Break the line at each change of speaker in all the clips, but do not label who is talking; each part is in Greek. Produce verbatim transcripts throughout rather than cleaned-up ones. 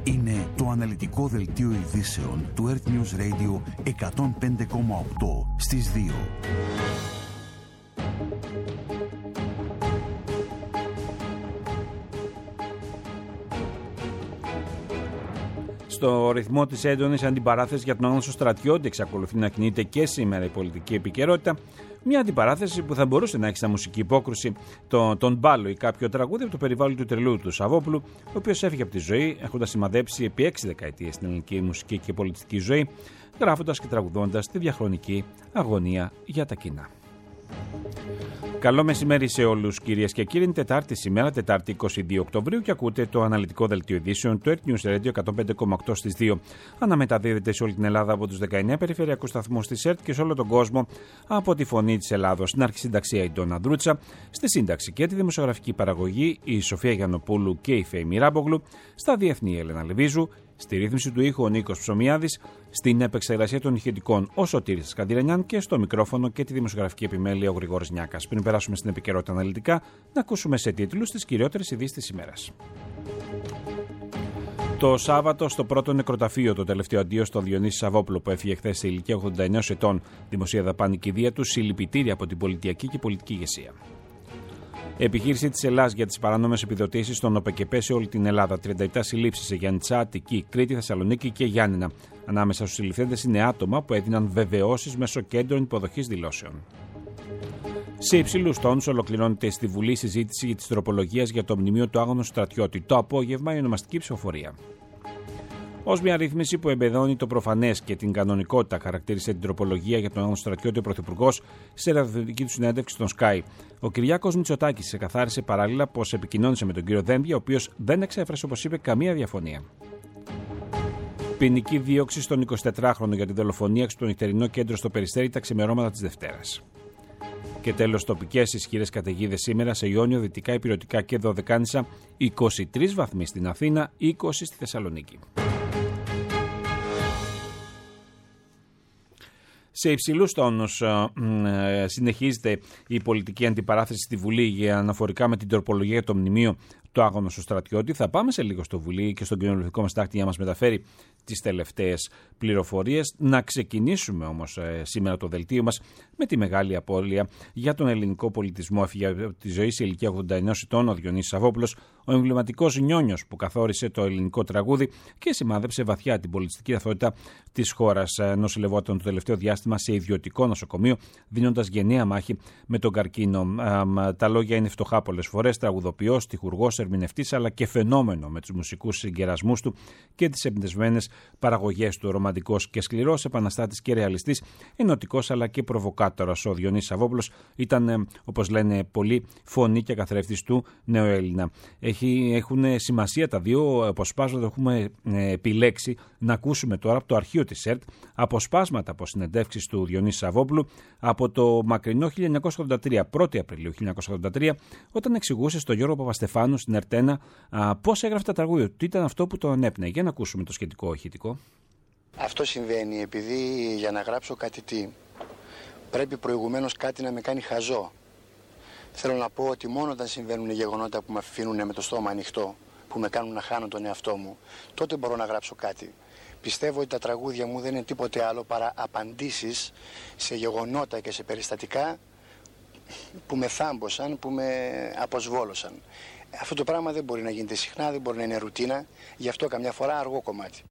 Είναι το αναλυτικό δελτίο ειδήσεων του Earth News Radio εκατόν πέντε κόμμα οκτώ στις δύο.
Στο ρυθμό της έντονης αντιπαράθεσης για τον άγνωστο στρατιώτη εξακολουθεί να κινείται και σήμερα η πολιτική επικαιρότητα. Μια αντιπαράθεση που θα μπορούσε να έχει σαν μουσική υπόκρουση τον, τον Μπάλο ή κάποιο τραγούδι από το περιβάλλον του τρελού του Σαββόπουλου, ο οποίος έφυγε από τη ζωή έχοντας σημαδέψει επί έξι δεκαετίες στην ελληνική μουσική και πολιτική ζωή, γράφοντας και τραγουδώντας τη διαχρονική αγωνία για τα κοινά. Καλό μεσημέρι σε όλους, κυρίες και κύριοι. Είναι Τετάρτη σήμερα, Τετάρτη είκοσι δύο Οκτωβρίου, και ακούτε το αναλυτικό δελτίο ειδήσεων του Earth News Radio εκατόν πέντε κόμμα οκτώ στις δύο. Αναμεταδίδεται σε όλη την Ελλάδα από τους δεκαεννέα περιφερειακούς σταθμούς της ΕΡΤ και σε όλο τον κόσμο από τη Φωνή της Ελλάδος. Στην αρχισυνταξία η Ντόνα Δρούτσα, στη σύνταξη και τη δημοσιογραφική παραγωγή η Σοφία Γιαννοπούλου και η Φέη Μιράμπογλου, στα διεθνή Έλενα Λεβίζου, στη ρύθμιση του ήχου ο Νίκος Ψωμιάδης, στην επεξεργασία των ηχητικών ο Σωτήρης Σκαντηρενιάν και στο μικρόφωνο και τη δημοσιογραφική επιμέλεια ο Γρηγόρης Νιάκας. Πριν περάσουμε στην επικαιρότητα αναλυτικά, να ακούσουμε σε τίτλους τις κυριότερες ειδήσεις της ημέρας. Το Σάββατο, στο πρώτο νεκροταφείο, το τελευταίο αντίο στον Διονύση Σαββόπουλο που έφυγε χθες σε ηλικία ογδόντα ενός ετών, δημοσία δαπάνη κηδεία του, συλληπιτήρια από την πολιτιακή και πολιτική ηγεσία. Επιχείρηση της Ελλάδας για τις παράνομες επιδοτήσεις στον ΟΠΕΚΕΠΕ σε όλη την Ελλάδα. τριάντα επτά συλλήψεις σε Γιάννητσά, Αττική, Κρήτη, Θεσσαλονίκη και Γιάννηνα. Ανάμεσα στους συλληφθέντες είναι άτομα που έδιναν βεβαιώσεις μέσω κέντρων υποδοχής δηλώσεων. Σε υψηλούς τόνους ολοκληρώνεται στη Βουλή συζήτηση της τροπολογίας για το μνημείο του άγνωστου στρατιώτη. Το απόγευμα η ονομαστική ψηφοφορία. Ως μια ρύθμιση που εμπεδώνει το προφανές και την κανονικότητα, χαρακτήρισε την τροπολογία για τον άγνωστο στρατιώτη ο Πρωθυπουργός σε ραδιοφωνική του συνέντευξη στον Sky. Ο Κυριάκος Μητσοτάκης ξεκαθάρισε παράλληλα πως επικοινώνησε με τον κύριο Δένδια, ο οποίος δεν εξέφρασε, όπως είπε, καμία διαφωνία. Ποινική δίωξη στον εικοσιτετράχρονο για τη δολοφονία στο νυχτερινό κέντρο στο Περιστέρι τα ξημερώματα της Δευτέρας. Και τέλος, τοπικές ισχυρές καταιγίδες σήμερα σε Ιόνιο, Δυτικά, Ηπειρωτικά και Δωδεκάνησα, είκοσι τρεις βαθμοί στην Αθήνα, είκοσι στη Θεσσαλονίκη. Σε υψηλούς τόνους ε, συνεχίζεται η πολιτική αντιπαράθεση στη Βουλή για αναφορικά με την τροπολογία για το μνημείο του άγνωστου στρατιώτη. Θα πάμε σε λίγο στο Βουλή και στον κοινοβουλευτικό μας τάκτη για να μας μεταφέρει τις τελευταίες πληροφορίες. Να ξεκινήσουμε όμως ε, σήμερα το δελτίο μας με τη μεγάλη απώλεια για τον ελληνικό πολιτισμό. Έφυγε από τη ζωή σε ηλικία ογδόντα ενός ετών ο Διονύσης Σαββόπουλος, ο εμβληματικός Νιόνιος που καθόρισε το ελληνικό τραγούδι και σημάδεψε βαθιά την πολιτιστική ταυτότητα της χώρας. Νοσηλευόταν το τελευταίο διάστημα σε ιδιωτικό νοσοκομείο, δίνοντας γενναία μάχη με τον καρκίνο. Τα λόγια είναι φτωχά πολλές φορές. Τραγουδοποιός, τυχουργός, ερμηνευτής, αλλά και φαινόμενο με τους μουσικούς συγκερασμούς του και τις εμπνευσμένες παραγωγές του. Ρομαντικός και σκληρός, επαναστάτης και ρεαλιστής, ενωτικός αλλά και προβοκάτορας. Ο Διονύσης Σαββόπουλος ήταν, όπως λένε πολλοί, φωνή και καθρέφτης του νεοέλληνα. Έχει, έχουν σημασία τα δύο αποσπάσματα που έχουμε επιλέξει να ακούσουμε τώρα από το αρχείο της ΕΡΤ, αποσπάσματα από συνεντεύξεις του Διονύση Σαββόπουλου από το μακρινό χίλια εννιακόσια ογδόντα τρία, πρώτη Απριλίου χίλια εννιακόσια ογδόντα τρία, όταν εξηγούσε στον Γιώργο Παπαστεφάνου στην ΕΡΤ ένα πώς έγραφε τα τραγούδια του, τι ήταν αυτό που τον έπνεε. Για να ακούσουμε το σχετικό ηχητικό.
Αυτό συμβαίνει επειδή για να γράψω κάτι τι πρέπει προηγουμένως κάτι να με κάνει χαζό. Θέλω να πω ότι μόνο όταν συμβαίνουν γεγονότα που με αφήνουν με το στόμα ανοιχτό, που με κάνουν να χάνω τον εαυτό μου, τότε μπορώ να γράψω κάτι. Πιστεύω ότι τα τραγούδια μου δεν είναι τίποτε άλλο παρά απαντήσεις σε γεγονότα και σε περιστατικά που με θάμπωσαν, που με αποσβόλωσαν. Αυτό το πράγμα δεν μπορεί να γίνεται συχνά, δεν μπορεί να είναι ρουτίνα, γι' αυτό καμιά φορά αργό κομμάτι.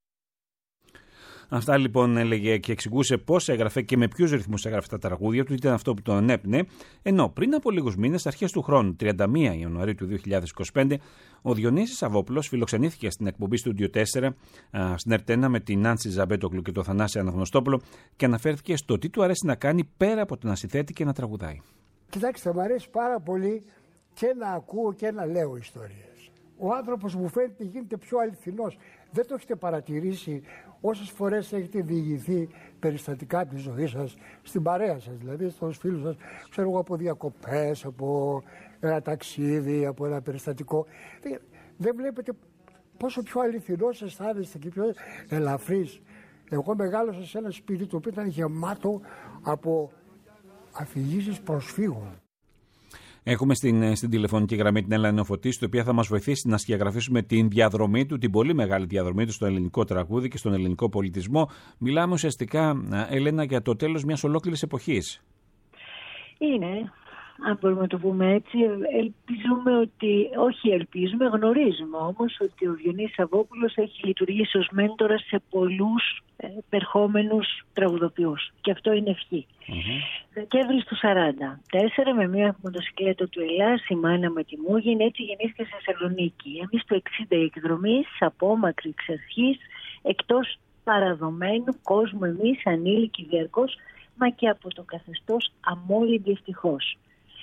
Αυτά λοιπόν έλεγε και εξηγούσε πώς έγραφε και με ποιους ρυθμούς έγραφε τα τραγούδια του, ήταν αυτό που τον έπνε. Ενώ πριν από λίγους μήνες, αρχές του χρόνου, τριάντα μία Ιανουαρίου του δύο χιλιάδες είκοσι πέντε, ο Διονύσης Σαββόπουλος φιλοξενήθηκε στην εκπομπή Studio τέσσερα στην ΕΡΤ ένα με την Νάνση Ζαμπέτογλου και τον Θανάση Αναγνωστόπουλο και αναφέρθηκε στο τι του αρέσει να κάνει πέρα από το να συνθέτει και να τραγουδάει.
Κοιτάξτε, μου αρέσει πάρα πολύ και να ακούω και να λέω ιστορίες. Ο άνθρωπος μου φαίνεται γίνεται πιο αληθινός. Δεν το έχετε παρατηρήσει όσες φορές έχετε διηγηθεί περιστατικά της ζωής σας, στην παρέα σας, δηλαδή στους φίλους σας, ξέρω εγώ, από διακοπές, από ένα ταξίδι, από ένα περιστατικό. Δεν βλέπετε πόσο πιο αληθινός αισθάνεστε και πιο ελαφρύς. Εγώ μεγάλωσα σε ένα σπίτι το οποίο ήταν γεμάτο από αφηγήσεις προσφύγων.
Έχουμε στην, στην τηλεφωνική γραμμή την Έλενα Νεοφωτίση, η οποία θα μας βοηθήσει να σκιαγραφίσουμε την διαδρομή του, την πολύ μεγάλη διαδρομή του στο ελληνικό τραγούδι και στον ελληνικό πολιτισμό. Μιλάμε ουσιαστικά, Έλενα, για το τέλος μιας ολόκληρης εποχής.
Είναι, αν μπορούμε να το πούμε έτσι, ελπίζουμε ότι, όχι ελπίζουμε, γνωρίζουμε όμως ότι ο Διονύσης Σαββόπουλος έχει λειτουργήσει ως μέντορας σε πολλούς περχόμενους τραγουδοποιούς. Και αυτό είναι ευχή. Mm-hmm. Δεκέμβρης του σαράντα τέσσερα, με μια μοτοσυκλέτα του Ελλάς, η μάνα με τη Μούγιν, έτσι γεννήθηκε στη Θεσσαλονίκη. Εμείς το εξήντα η εκδρομή, απόμακρη εξ αρχής, εκτός παραδομένου κόσμου, εμείς ανήλικοι διαρκώς, μα και από το καθεστώς αμόλυντη ευτυχώς.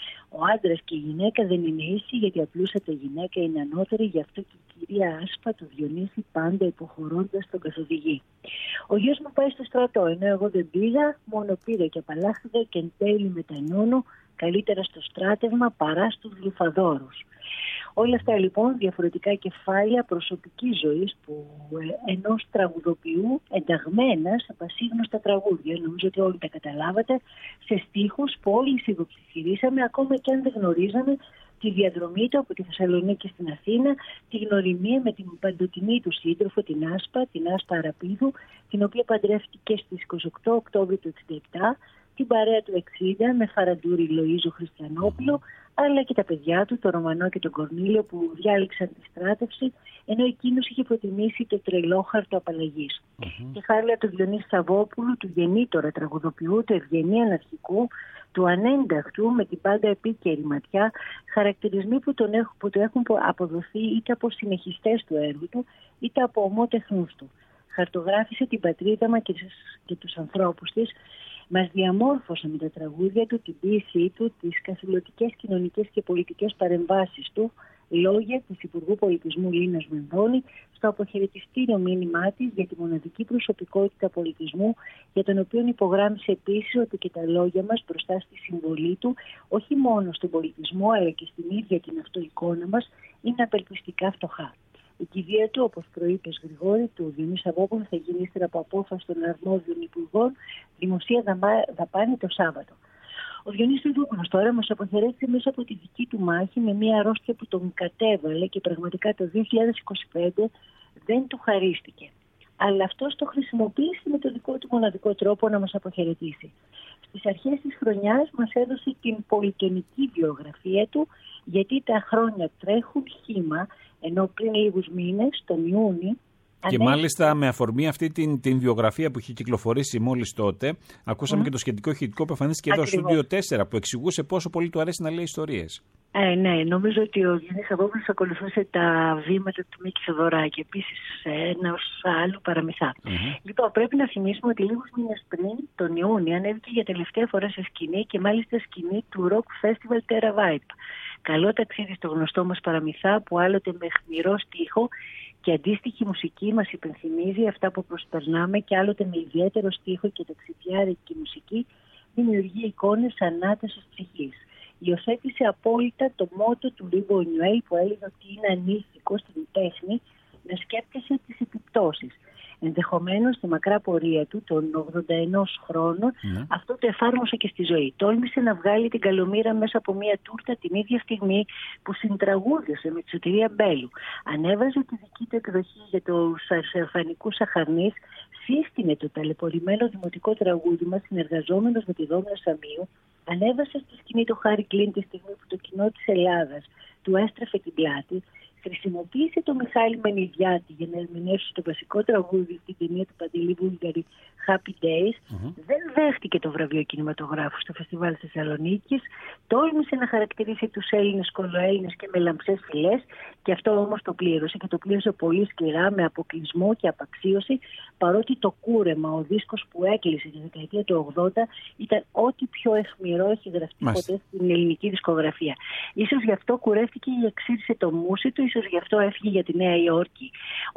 Ο άντρας και η γυναίκα δεν είναι ίσοι, γιατί απλούστατα γυναίκα είναι ανώτερη, γι' αυτό και η κυρία Άσπα του Διονύση πάντα υποχωρώντας τον καθοδηγεί. Ο γιος μου πάει στο στρατό, ενώ εγώ δεν πήγα, μόνο πήγα και απαλλάχθηκα και εν τέλει μετανιώνω καλύτερα στο στράτευμα παρά στους γλυφαδόρους. Όλα αυτά λοιπόν διαφορετικά κεφάλαια προσωπικής ζωής που ε, ενός τραγουδοποιού ενταγμένα σε πασίγνωστα τραγούδια. Νομίζω ότι όλοι τα καταλάβατε, σε στίχους που όλοι σιγοψιθυρίσαμε, ακόμα και αν δεν γνωρίζαμε τη διαδρομή του από τη Θεσσαλονίκη στην Αθήνα, τη γνωριμία με την παντοτινή του σύντροφο, την Άσπα, την Άσπα Αραπίδου, την οποία παντρεύτηκε στις είκοσι οκτώ Οκτώβρη του εξήντα επτά, την παρέα του εξήντα με Φαραντούρη Λοΐζο Χριστιανόπουλο, αλλά και τα παιδιά του, τον Ρωμανό και τον Κορνήλιο, που διάλεξαν τη στράτευση, ενώ εκείνος είχε προτιμήσει το τρελόχαρτο απαλλαγής. Mm-hmm. Και χάρη του Διονύση Σαββόπουλου, του γεννήτωρα τραγουδοποιού, του ευγενή αναρχικού, του ανένταχτου, με την πάντα επίκαιρη ματιά, χαρακτηρισμοί που, τον έχουν, που του έχουν αποδοθεί είτε από συνεχιστές του έργου του, είτε από ομότεχνους του. Χαρτογράφησε την πατρίδα μας και, και τους ανθρώπους της. Μας διαμόρφωσε με τα τραγούδια του, την ποίησή του, τις καθηλωτικές κοινωνικές και πολιτικές παρεμβάσεις του, λόγια της Υπουργού Πολιτισμού Λίνας Μενδώνη, στο αποχαιρετιστήριο μήνυμά της για τη μοναδική προσωπικότητα πολιτισμού, για τον οποίο υπογράμμισε επίσης ότι και τα λόγια μας μπροστά στη συμβολή του, όχι μόνο στον πολιτισμό αλλά και στην ίδια την αυτοεικόνα μας, είναι απελπιστικά φτωχά. Η κηδεία του, όπως προείπες Γρηγόρη, του Διονύση Σαββόπουλου, θα γίνει ύστερα από απόφαση των αρμόδιων υπουργών, δημοσία δαπάνη το Σάββατο. Ο Διονύσης Σαββόπουλος τώρα μας αποχαιρέτησε μέσα από τη δική του μάχη με μια αρρώστια που τον κατέβαλε και πραγματικά το δύο χιλιάδες είκοσι πέντε δεν του χαρίστηκε. Αλλά αυτός το χρησιμοποίησε με το δικό του μοναδικό τρόπο να μας αποχαιρετήσει. Στις αρχές της χρονιάς μας έδωσε την πολυτονική βιογραφία του, γιατί τα χρόνια τρέχουν χύμα, ενώ πριν λίγους μήνες, τον Ιούνιο.
Και ανέ... μάλιστα με αφορμή αυτή την, την βιογραφία που είχε κυκλοφορήσει μόλις τότε, ακούσαμε mm. και το σχετικό ηχητικό που εμφανίστηκε εδώ στο Studio τέσσερα, που εξηγούσε πόσο πολύ του αρέσει να λέει ιστορίες.
Ε, ναι, νομίζω ότι ο Διονύσης Σαββόπουλος ακολουθούσε τα βήματα του Μίκη Θεοδωράκη, επίσης ενός άλλου παραμυθά. Mm-hmm. Λοιπόν, πρέπει να θυμίσουμε ότι λίγους μήνες πριν, τον Ιούνιο, ανέβηκε για τελευταία φορά σε σκηνή και μάλιστα σκηνή του Rock Festival Terra Vibe. Καλό ταξίδι στο γνωστό μας παραμυθά που άλλοτε με αιχμηρό στίχο και αντίστοιχη μουσική μας υπενθυμίζει αυτά που προσπερνάμε και άλλοτε με ιδιαίτερο στίχο και ταξιδιάρικη μουσική δημιουργεί εικόνες ανάτασης ψυχής. Υιοθέτησε απόλυτα το μότο του Ρίμπο Νιουέλ που έλεγε ότι είναι ανήθικο στην τέχνη να σκέπτεσαι τις επιπτώσεις. Ενδεχομένως στη μακρά πορεία του των ογδόντα ενός χρόνων mm. αυτό το εφάρμοσε και στη ζωή. Τόλμησε να βγάλει την καλομήρα μέσα από μια τούρτα την ίδια στιγμή που συντραγούδιασε με τη Σωτηρία Μπέλου. Ανέβαζε τη δική του εκδοχή για τους αρσενοφανικούς Σαχαρνείς, σύστηνε το ταλαιπωρημένο δημοτικό τραγούδι μας συνεργαζόμενος με τη Δόμνα Σαμίου, ανέβασε στη σκηνή το Χάρη Κλίν τη στιγμή που το κοινό της Ελλάδας του έστρεφε την πλάτη. Χρησιμοποίησε το Μιχάλη Μενιδιάτη για να ερμηνεύσει το βασικό τραγούδι στην ταινία του Παντελή Βούλγαρη Happy Days. Mm-hmm. Δεν δέχτηκε το βραβείο κινηματογράφου στο Φεστιβάλ της Θεσσαλονίκης. Τόλμησε να χαρακτηρίσει τους Έλληνες κολοέλληνες και με λαμψές φυλές, και αυτό όμως το πλήρωσε και το πλήρωσε πολύ σκληρά, με αποκλεισμό και απαξίωση, παρότι το κούρεμα, ο δίσκος που έκλεισε τη δεκαετία του ογδόντα, ήταν ό,τι πιο αιχμηρό έχει γραφτεί ποτέ στην ελληνική δισκογραφία. Ίσως γι' αυτό κουρεύτηκε και εξήρισε το μουσι του, ίσως γι' αυτό έφυγε για τη Νέα Υόρκη.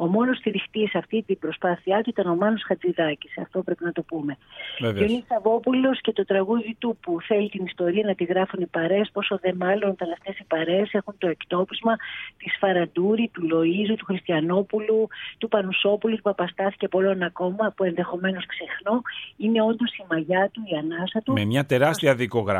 Ο μόνος στηριχτής σε αυτή την προσπάθειά του ήταν ο Μάνος Χατζηδάκης. Αυτό πρέπει να το πούμε. Διονύση Σαββόπουλος και το τραγούδι του που θέλει την ιστορία να τη γράφουν οι παρέες, πόσο δε μάλλον όταν αυτές οι παρέες έχουν το εκτόπισμα της Φαραντούρη, του Λοΐζου, του Χριστιανόπουλου, του Πανουσόπουλου, του Παπαστάθη και πολλών ακόμα που ενδεχομένως ξεχνώ. Είναι όντως η μαγιά του, η ανάσα του.
Με μια τεράστια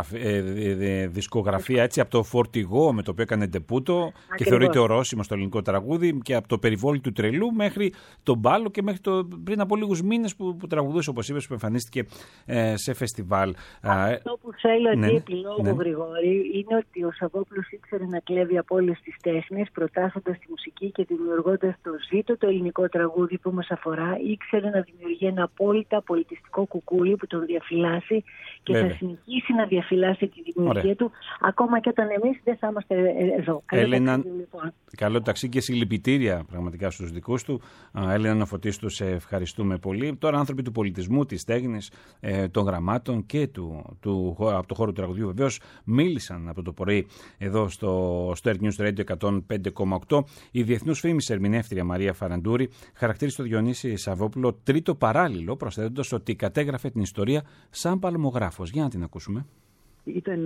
δισκογραφία έτσι, από το Φορτηγό με το οποίο έκανε ντεπούτο. Ακριβώς. Και θεωρείται ορόσημο στο ελληνικό τραγούδι, και από το Περιβόλι του Τρελού μέχρι τον Μπάλο και μέχρι το, πριν από λίγους μήνες που, που τραγουδούσε, όπως είπες, που εμφανίστηκε ε, σε φεστιβάλ.
Αυτό που θέλω
ναι,
αντί επιλόγου, ναι. Γρηγόρη, είναι ότι ο Σαββόπουλος ήξερε να κλέβει από όλες τις τέχνες, προτάσσοντας τη μουσική και δημιουργώντας το ζήτο το ελληνικό τραγούδι που μας αφορά. Ήξερε να δημιουργεί ένα απόλυτα πολιτιστικό κουκούλι που τον διαφυλάσσει και Βέβαια. θα συνεχίσει να διαφυλάσσει τη δημιουργία Ωραία. του, ακόμα και όταν εμείς δεν θα είμαστε εδώ.
Έλενα, λοιπόν. Καλό ταξί και συλληπιτήρια πραγματικά στους δικούς του. Έλενα Νοφωτίστου, σε ευχαριστούμε πολύ. Τώρα άνθρωποι του πολιτισμού, της τέχνης, ε, των γραμμάτων και του, του, από το χώρο του τραγουδιού βεβαίως μίλησαν από το πρωί εδώ στο, στο Earth News Radio εκατόν πέντε κόμμα οκτώ. Η διεθνούς φήμης ερμηνεύτρια Μαρία Φαραντούρη χαρακτήρισε το Διονύση Σαββόπουλο τρίτο παράλληλο, προσθέτοντας ότι κατέγραφε την ιστορία σαν παλμογράφος. Για να την ακούσουμε.
Ήταν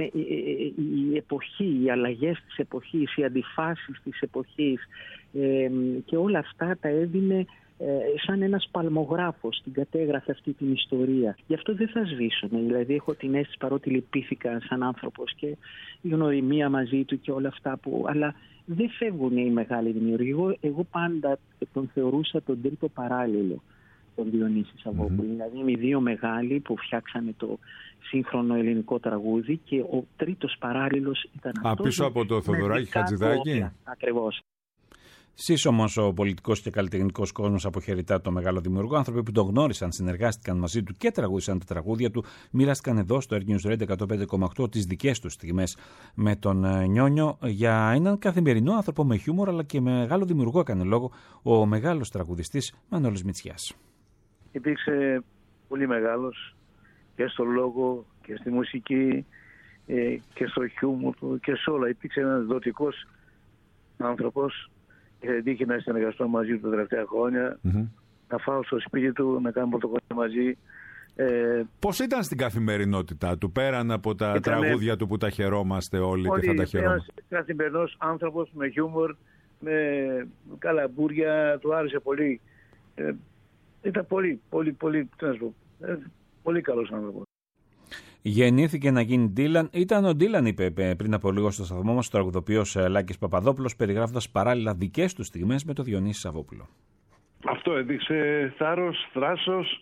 η εποχή, οι αλλαγές της εποχής, οι αντιφάσεις της εποχής ε, και όλα αυτά τα έδινε ε, σαν ένας παλμογράφος, την κατέγραφε αυτή την ιστορία. Γι' αυτό δεν θα σβήσουμε, δηλαδή έχω την αίσθηση, παρότι λυπήθηκα σαν άνθρωπος και η γνωριμία μαζί του και όλα αυτά που... αλλά δεν φεύγουν οι μεγάλοι δημιουργοί. Εγώ, εγώ πάντα τον θεωρούσα τον τρίτο παράλληλο, τον Διονύση Σαββόπουλο. Mm-hmm. Δηλαδή είναι οι δύο μεγάλοι που φτιάξανε το σύγχρονο ελληνικό τραγούδι και ο τρίτος παράλληλος ήταν αυτός.
Α, πίσω από το Θοδωράκη Χατζηδάκη.
Ακριβώς.
Σύσσωμος ο πολιτικός και καλλιτεχνικός κόσμος αποχαιρετά το μεγάλο δημιουργό. Άνθρωποι που τον γνώρισαν, συνεργάστηκαν μαζί του και τραγούδισαν τα τραγούδια του, μοιράστηκαν εδώ στο Earth News Radio εκατόν πέντε κόμμα οκτώ τις δικές τους στιγμές με τον Νιόνιο. Για έναν καθημερινό άνθρωπο με χιούμορ αλλά και με μεγάλο δημιουργό έκανε λόγο ο μεγάλος τραγουδιστής Μανώλης Μητσιάς.
Υπήρξε πολύ μεγάλος και στο λόγο και στη μουσική ε, και στο χιούμορ του και σε όλα. Υπήρξε ένας δοτικός άνθρωπος και τύχει να συνεργαστώ μαζί του τα τελευταία χρόνια, mm-hmm. να φάω στο σπίτι του, να κάνω πρωτοκόλλα μαζί. Ε,
Πώς ήταν στην καθημερινότητά του, πέραν από τα ήταν, τραγούδια του που τα χαιρόμαστε όλοι, όλοι και θα τα χαιρόμαστε?
Ένας καθημερινός άνθρωπος με χιούμορ, με καλαμπούρια, του άρεσε πολύ. Ε, ήταν πολύ, πολύ, πολύ, τι να σου πω, ε, πολύ καλός άνθρωπος.
Γεννήθηκε να γίνει Ντίλαν. Ήταν ο Ντίλαν, είπε πριν από λίγο στο σταθμό μας ο τραγουδοποιός Λάκης Παπαδόπουλος, περιγράφοντας παράλληλα δικές του στιγμές με τον Διονύση Σαββόπουλο.
Αυτό έδειξε θάρρος, θράσος.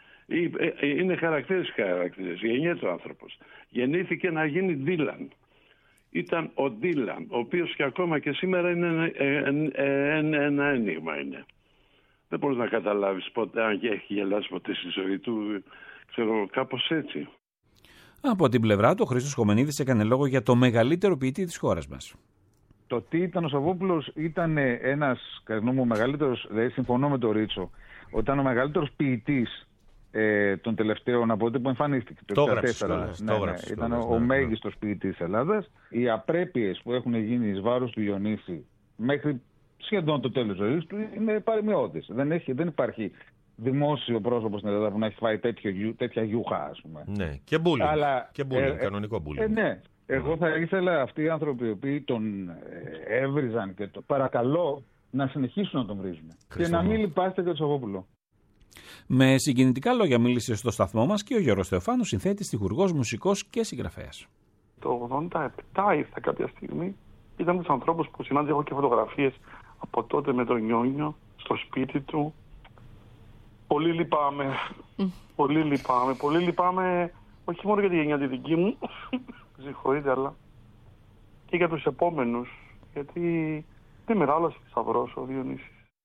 Είναι χαρακτήρες χαρακτήρες. Γεννιέται ο άνθρωπος. Γεννήθηκε να γίνει Ντίλαν. Ήταν ο Ντίλαν, ο οποίος και ακόμα και σήμερα είναι ένα, ένα, ένα ένιγμα είναι. Δεν μπορείς να καταλάβεις ποτέ, αν έχει γελάσει ποτέ στη ζωή του, ξέρω, κάπως έτσι.
Από την πλευρά του, ο Χρήστος Χομενίδης έκανε λόγο για το μεγαλύτερο ποιητή της χώρας μας.
Το τι ήταν ο Σαββόπουλος ήταν ένας, κατά γνώμη μου, μεγαλύτερος, δηλαδή συμφωνώ με τον Ρίτσο, ότι ήταν ο μεγαλύτερος ποιητής ε, των τελευταίων από τότε που εμφανίστηκε. Το
εξήντα τέσσερα.
Ναι, ναι, ήταν ο, ο μέγιστος ποιητής της Ελλάδας. Οι απρέπειες που έχουν γίνει εις βάρος του Διονύση μέχρι σχεδόν το τέλος ζωής του είναι παρημιώδεις. Δεν, έχει, δεν υπάρχει δημόσιο πρόσωπο στην Ελλάδα που να έχει φάει τέτοιο, τέτοια γιούχα, ας πούμε.
Ναι, και bullying. Αλλά,
και
bullying, ε, κανονικό bullying.
Ε, ναι. Εγώ θα ήθελα αυτοί οι άνθρωποι οι οποίοι τον έβριζαν και το παρακαλώ να συνεχίσουν να τον βρίζουν. Και να μην λυπάστε και τον Σαββόπουλο.
Με συγκινητικά λόγια μίλησε στο σταθμό μας και ο Γιώργος Θεοφάνου, συνθέτης, στιχουργός, μουσικός και συγγραφέας.
Το ογδόντα επτά ήρθα κάποια στιγμή. Ήταν τους ανθρώπους που συνάντησα, έχω και φωτογραφίες από τότε με τον Νιόνιο στο σπίτι του. Πολύ λυπάμαι. Mm. Πολύ λυπάμαι. Πολύ λυπάμαι. Όχι μόνο για τη γενιά τη δική μου, συγχωρείτε, αλλά και για τους επόμενους. Γιατί είναι μεγάλος θησαυρός ο Διονύσης.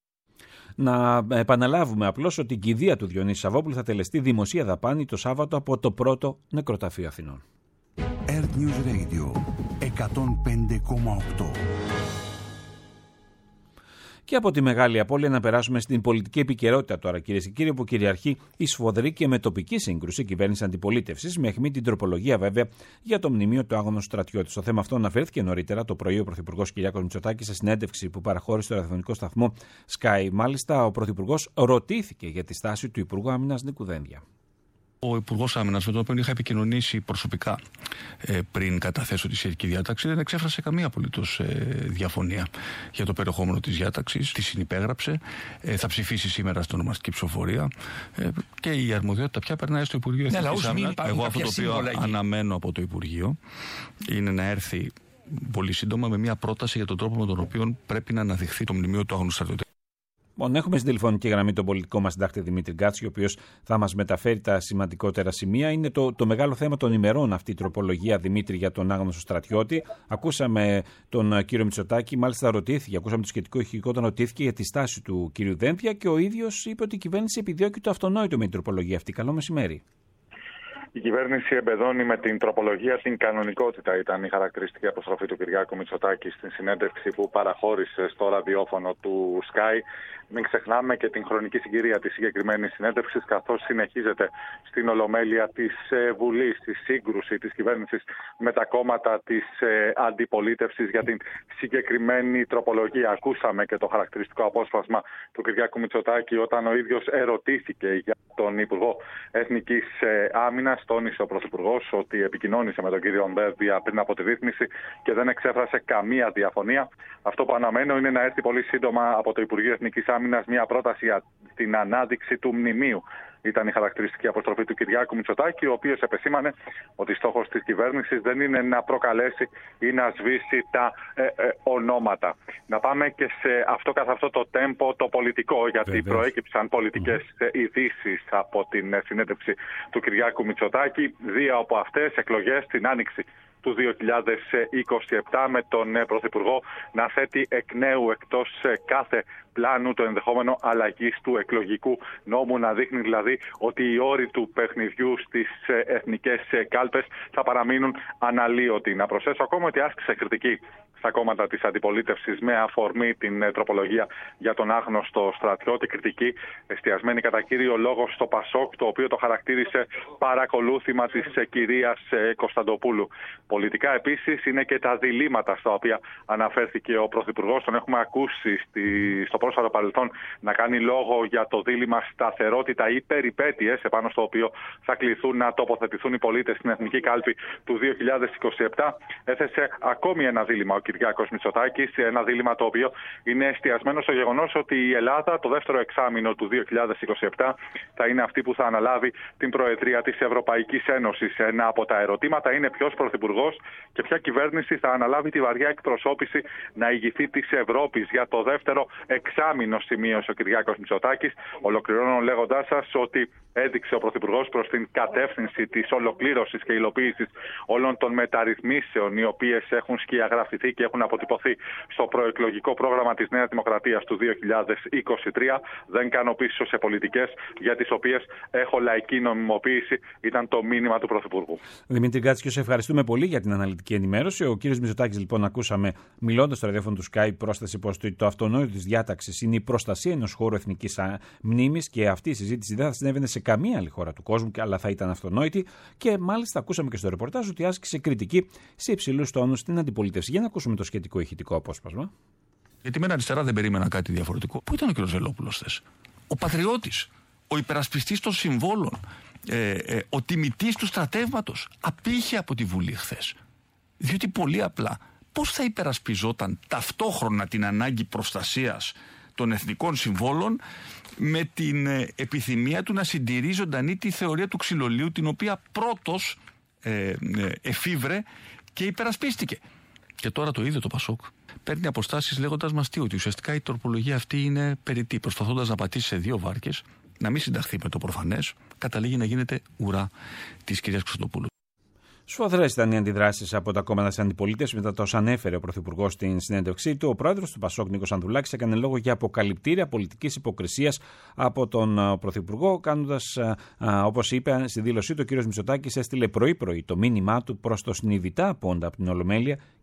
Να επαναλάβουμε απλώς ότι η κηδεία του Διονύση Σαββόπουλου θα τελεστεί δημοσία δαπάνη το Σάββατο από το πρώτο νεκροταφείο Αθηνών.
Earth News Radio εκατόν πέντε κόμμα οκτώ.
Και από τη μεγάλη απώλεια να περάσουμε στην πολιτική επικαιρότητα τώρα, κυρίες και κύριοι, που κυριαρχεί η σφοδρή και με τοπική σύγκρουση κυβέρνηση αντιπολίτευσης, με αιχμή την τροπολογία βέβαια για το μνημείο του άγνωστου στρατιώτη. Στο θέμα αυτό αναφέρθηκε νωρίτερα το πρωί ο Πρωθυπουργός Κυριάκος Μητσοτάκης σε συνέντευξη που παραχώρησε στο ραδιοφωνικό σταθμό Sky. Μάλιστα, ο Πρωθυπουργός ρωτήθηκε για τη στάση του Υπουργού Άμυνας Νίκου Δένδια.
Ο Υπουργός Άμυνας, με τον οποίο είχα επικοινωνήσει προσωπικά ε, πριν καταθέσω τη σχετική διάταξη, δεν εξέφρασε καμία απολύτως ε, διαφωνία για το περιεχόμενο της διάταξης. Τη συνυπέγραψε, ε, θα ψηφίσει σήμερα στην ονομαστική ψηφοφορία ε, και η αρμοδιότητα πια περνάει στο Υπουργείο
ναι,
Εθνικής Άμυνας. Εγώ αυτό το οποίο
σύμβολα,
αναμένω από το Υπουργείο είναι να έρθει πολύ σύντομα με μια πρόταση για τον τρόπο με τον οποίο πρέπει να αναδειχθεί το μνημείο του άγνωστου στρατιώτη.
Λοιπόν, έχουμε στην τηλεφωνική γραμμή τον πολιτικό μας συντάκτη Δημήτρη Γκάτση, ο οποίος θα μας μεταφέρει τα σημαντικότερα σημεία. Είναι το, το μεγάλο θέμα των ημερών αυτή η τροπολογία, Δημήτρη, για τον άγνωστο στρατιώτη. Ακούσαμε τον κύριο Μητσοτάκη, μάλιστα ρωτήθηκε, ακούσαμε το σχετικό ηχητικό όταν ρωτήθηκε για τη στάση του κύριου Δένδια και ο ίδιος είπε ότι η κυβέρνηση επιδιώκει το αυτονόητο με την τροπολογία αυτή. Καλό μεσημέρι.
Η κυβέρνηση εμπεδώνει με την τροπολογία την κανονικότητα, ήταν η χαρακτηριστική αποστροφή του Κυριάκου Μητσοτάκη στην συνέντευξη που παραχώρησε στο ραδιόφωνο του Sky. Μην ξεχνάμε και την χρονική συγκυρία της συγκεκριμένης συνέντευξης, καθώς συνεχίζεται στην Ολομέλεια της Βουλής τη σύγκρουση της κυβέρνησης με τα κόμματα της αντιπολίτευσης για την συγκεκριμένη τροπολογία. Ακούσαμε και το χαρακτηριστικό απόσπασμα του Κυριάκου Μητσοτάκη όταν ο ίδιος ερωτήθηκε για τον Υπουργό Εθνικής Άμυνας. Τόνισε ο Πρωθυπουργός ότι επικοινώνησε με τον κύριο Δένδια πριν από τη ρύθμιση και δεν εξέφρασε καμία διαφωνία. Αυτό που αναμένω είναι να έρθει πολύ σύντομα από το Υπουργείο Εθνικής Άμυνας μια πρόταση για την ανάδειξη του μνημείου. Ήταν η χαρακτηριστική αποστροφή του Κυριάκου Μητσοτάκη, ο οποίος επεσήμανε ότι στόχος της κυβέρνησης δεν είναι να προκαλέσει ή να σβήσει τα ε, ε, ονόματα. Να πάμε και σε αυτό καθ' αυτό το τέμπο το πολιτικό, γιατί Βέβαια. προέκυψαν πολιτικές mm. ειδήσεις από την συνέντευξη του Κυριάκου Μητσοτάκη. Δύο από αυτές εκλογές την άνοιξη του δύο χιλιάδες είκοσι επτά, με τον Πρωθυπουργό να θέτει εκ νέου εκτός κάθε πλάνου το ενδεχόμενο αλλαγής του εκλογικού νόμου, να δείχνει δηλαδή ότι οι όροι του παιχνιδιού στις εθνικές κάλπες θα παραμείνουν αναλύωτοι. Να προσθέσω ακόμα ότι άσκησε κριτική στα κόμματα της αντιπολίτευσης με αφορμή την τροπολογία για τον άγνωστο στρατιώτη, κριτική εστιασμένη κατά κύριο λόγο στο Πασόκ, το οποίο το χαρακτήρισε παρακολούθημα της κυρίας Κωνσταντοπούλου. Πολιτικά επίσης είναι και τα διλήμματα στα οποία αναφέρθηκε ο Πρωθυπουργός. Τον έχουμε ακούσει στη, στο πρόσφατο παρελθόν να κάνει λόγο για το δίλημμα σταθερότητα ή περιπέτειες, επάνω στο οποίο θα κληθούν να τοποθετηθούν οι πολίτες στην Εθνική Κάλπη του δύο χιλιάδες είκοσι επτά. Έθεσε ακόμη ένα δίλημμα ο Κυριάκος Μητσοτάκης, ένα δίλημμα το οποίο είναι εστιασμένο στο γεγονός ότι η Ελλάδα το δεύτερο εξάμηνο του δύο χιλιάδες είκοσι επτά θα είναι αυτή που θα αναλάβει την Προεδρία της Ευρωπαϊκής Ένωσης. Ένα από τα ερωτήματα είναι ποιος πρωθυπουργός και ποια κυβέρνηση θα αναλάβει τη βαριά εκπροσώπηση να ηγηθεί της Ευρώπης για το δεύτερο εξάμηνο, σημείωσε ο Κυριάκος Μητσοτάκης. Ολοκληρώνω λέγοντάς σας ότι έδειξε ο Πρωθυπουργός προς την κατεύθυνση της ολοκλήρωσης και υλοποίησης όλων των μεταρρυθμίσεων οι οποίες έχουν σκιαγραφηθεί και έχουν αποτυπωθεί στο προεκλογικό πρόγραμμα της Νέας Δημοκρατίας του δύο χιλιάδες είκοσι τρία. Δεν κάνω πίσω σε πολιτικές για τις οποίες έχω λαϊκή νομιμοποίηση, ήταν το μήνυμα του Πρωθυπουργού.
Δημήτρη Γκάτση, σε ευχαριστούμε πολύ για την αναλυτική ενημέρωση. Ο κύριος Μητσοτάκης, λοιπόν, ακούσαμε μιλώντας στο ραδιόφωνο του Sky, πρόσθεσε πως το αυτονόητο της διάταξης είναι η προστασία ενός χώρου εθνικής μνήμης και αυτή η συζήτηση δεν θα συνέβαινε σε καμία άλλη χώρα του κόσμου, αλλά θα ήταν αυτονόητη. Και μάλιστα ακούσαμε και στο ρεπορτάζ ότι άσκησε κριτική σε υψηλούς τόνους στην αντιπολίτευση. Για να ακούσουμε το σχετικό ηχητικό απόσπασμα.
Γιατί με ένα αριστερά δεν περίμενα κάτι διαφορετικό. Πού ήταν ο κ. Βελόπουλος χθες? Ο πατριώτης, ο υπερασπιστής των συμβόλων, ε, ε, ο τιμητής του στρατεύματος απήχε από τη Βουλή χθες. Διότι πολύ απλά πώς θα υπερασπιζόταν ταυτόχρονα την ανάγκη προστασίας των εθνικών συμβόλων με την ε, επιθυμία του να συντηρεί ζωντανή τη θεωρία του ξυλολίου, την οποία πρώτος ε, ε, εφήβρε και υπερασπίστηκε. Και τώρα το ίδιο το Πασόκ παίρνει αποστάσεις λέγοντας μας τι, ότι ουσιαστικά η τροπολογία αυτή είναι περιττή, προσπαθώντας να πατήσει σε δύο βάρκες, να μην συνταχθεί με το προφανές, καταλήγει να γίνεται ουρά της κυρίας Κωνσταντοπούλου.
Σφοδρές ήταν οι αντιδράσεις από τα κόμματα της αντιπολίτευσης μετά το όσα ανέφερε ο Πρωθυπουργός στην συνέντευξή του. Ο πρόεδρος του Πασόκ, Νίκος Ανδρουλάκης, έκανε λόγο για αποκαλυπτήρια πολιτικής υποκρισίας από τον Πρωθυπουργό, κάνοντας, όπως είπε στη δήλωσή του, ο κ. Μητσοτάκης έστειλε πρωί-πρωί το μήνυμά του προς το συνειδητά πόντα από την Ολομέλεια